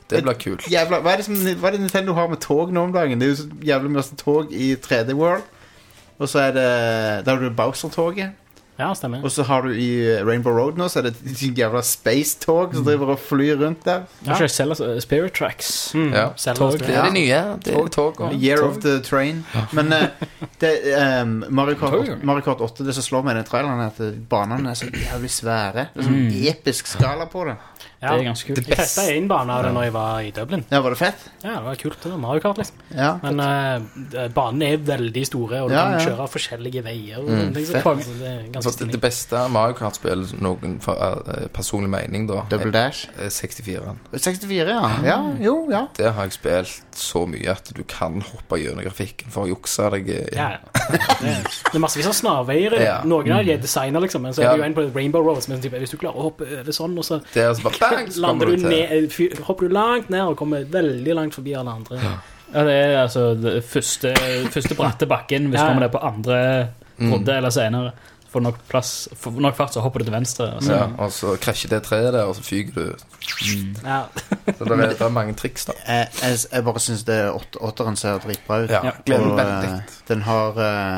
Det blir kult. Jævla, hva, er det som, hva er det Nintendo har med tog nå om dagen? Det er jo så jævlig mye tog i tre D World. Og så er det der har du Bowser-toget. Ja, stemmer. Og så har du i Rainbow Road nå, så er det de jævla space-tog som driver og flyr rundt der. Ja. Ikke Zelda, Spirit Tracks. Mm. Ja. Tog. Det er det nye. Det er tog. Year tog. of the Train. Men uh, det, um, Mario, Kart, Mario Kart åtte, det som slår meg i den traileren, er at banene er så jævlig svære. Det er sånn mm. episk skala på det. Ja. Det er ganske kult. Jeg testet en bane av det når jeg var i Dublin. Ja, var det fett? Ja, det var kult. Det var Mario Kart, liksom. Ja, men uh, banene er veldig store, og du ja, kan ja. kjøre forskjellige veier. Og mm, ting, så det er ganske det, det beste Mario Kart-spill, noen for, uh, personlig mening, da. Double Dash? Er sekstifire. sekstifire, ja. Ja, jo, ja. Det har jeg spilt så mye at du kan hoppe gjennom grafikken for å jukse deg. Ja, det, det er massevis av snarveier. Ja. Noen av de er designer, liksom, men så er det jo en på Rainbow Roads, men typ, hvis du klarer å hoppe over sånn, og så, det er så bare, bang, så lander du til. ned, fyr, hopper du langt ned og kommer veldig langt forbi alle andre. Ja. Ja, det er altså det første, første bratte bakken. Hvis du ja. kommer det på andre runde mm. eller senere, får nok plass, får nok fart, så hopper du til venstre. Og så, ja, og så krasjer det treet der, og så fyger du. Mm. Ja. Så det er, det er mange triks, da. Jeg, jeg, jeg bare synes det åt, åtteren ser dritbra ut. Ja, gleder og, veldig. uh, den har...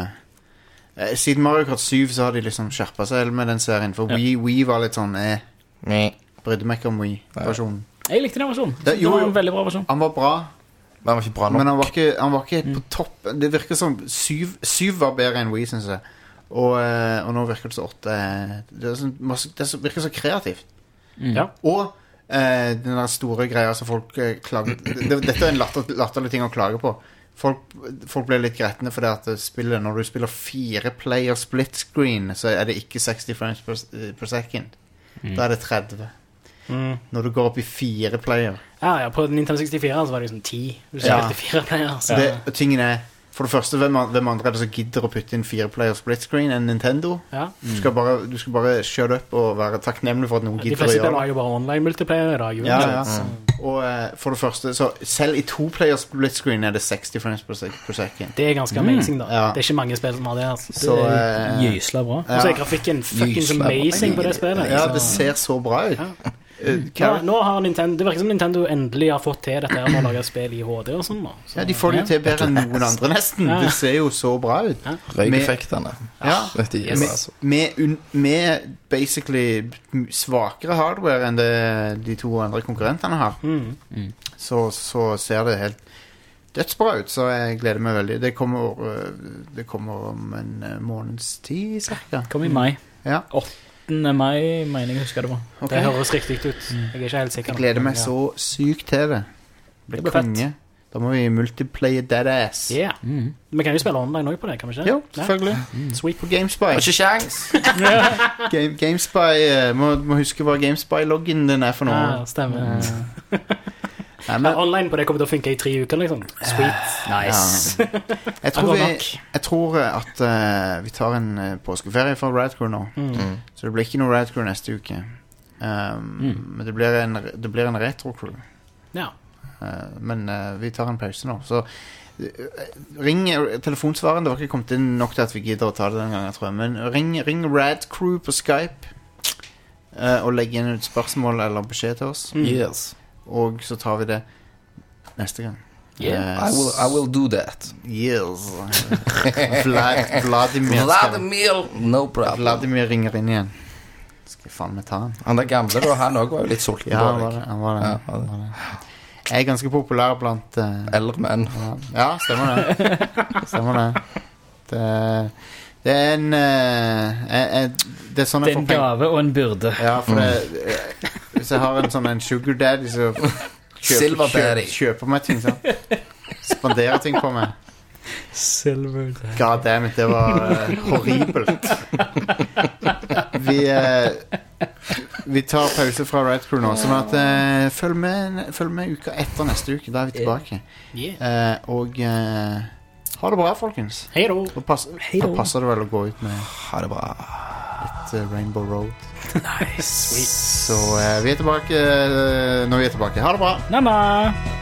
Uh, siden Mario Kart syv så har de liksom skjerpet seg med den serien, for ja. Wii, Wii var litt sånn... Eh, brydde meg ikke om Wii-versjonen. Jeg likte den versjonen. Det, jo, det var en veldig bra versjon. Han var bra. Men han var ikke bra nok. Men han var ikke, han var ikke mm. på topp. Det virker som syv, syv var bedre enn Wii, synes jeg. Og, og nå virker det så åtte. Det, er sånn, det virker så kreativt. Mm. Ja. Og eh, den der store greia som folk eh, klager det, Dette er en latter, latterlig ting å klage på. Folk, folk ble litt gretne for det at spillet, når du spiller fire player split screen, så er det ikke seksti frames per, per second. Mm. Da er det tretti. Mm. Når du går opp i fire player. Ja, ja, på Nintendo sekstifire så var det liksom ti. Du spilte ja. fire player. Så. Det, tingen er, for det første, hvem, hvem andre er det som gidder å putte inn fire player split screen enn Nintendo? Ja. Mm. Du, skal bare, du skal bare shut up og være takknemlig for at noen gidder å gjøre det. De fleste spiller jo bare online multiplayer i dag. Ja, ja. Mm. Og uh, for det første, så selv i to player split screen er det seksti frames per, sek per second. Det er ganske amazing, da. Ja. Det er ikke mange spill som har det. Altså. Så, det er gysla bra. Og så er grafikken fucking amazing på det spillet. Ja, det ser så bra ut. Ja. Uh, nå, nå har Nintendo, det virker som Nintendo endelig har fått til dette her med å lage spill i H D og sånn. Så, ja, de får det jo til bedre enn noen andre nesten. Ja. Det ser jo så bra ut. Ja. Røykeffektene. Ja, Dette gir med, altså. med, un, med basically svakere hardware enn det de to andre konkurrentene har. Mm. Mm. Så, så ser det helt dødsbra ut, så jeg gleder meg veldig. Det kommer, det kommer om en måneds tid, cirka. Kommer i mai. Ja. åttende mai, mener jeg husker det var. Okay. Det høres riktig ut. Jeg er ikke helt sikker. Jeg gleder meg så sykt til det. Det blir konge. Da må vi multiplayer that ass. Ja. Yeah. Mm. Vi kan jo spille online også på det, kan vi ikke? Jo, selvfølgelig. Ja. Mm. Sweet på GameSpy. Har ikke sjans. Game, GameSpy, må, må huske hva GameSpy-loggen din er for noe. Ja, stemmer. Ja, men, ja, online på det kommer til å funke i tre uker, liksom. Sweet. Nice. Ja. Jeg, tror vi, jeg tror at uh, vi tar en uh, påskeferie for Radcrew nå. Mm. Så det blir ikke noe Radcrew neste uke. Um, mm. Men det blir en, det blir en retro-crew. Ja. Uh, men uh, vi tar en pause nå. Så uh, ring telefonsvaren. Det var ikke kommet inn nok til at vi gidder å ta det den gangen, tror jeg. Men ring, ring Radcrew på Skype uh, og legg inn et spørsmål eller beskjed til oss. Mm. Yes. Og så tar vi det neste gang. Yeah, uh, I, will, I will do that. Yes. Vlad, Vladimir Vladimir, no problem. Vladimir ringer inn igjen. Skal jeg faen meg ta han. Han er gamle da, han også var jo litt sulten ja, på han var det, han var det. Ja, han var det. Jeg er ganske populær blant uh, eldre menn. Ja, stemmer det. Stemmer det. Det, det er en uh, jeg, jeg, Det er sånn jeg får en gave og en byrde. Ja, for det uh, hvis jeg har en sånn en sugar daddy så kjøper, kjøper, kjøper meg ting sånn. Spanderer ting på meg. Silver daddy. God damn it, det var uh, horribelt. Vi uh, Vi tar pause fra Radcrew nå, sånn at uh, følg med følg med uka etter neste uke. Da er vi tilbake. Yeah. uh, Og uh, ha det bra, folkens. Hei då. Da pass, passer det vel å gå ut med ha det bra litt uh, Rainbow Road. Nice. Sweet. Så uh, vi er tilbake uh, når vi er tilbake. Ha det bra. Namma.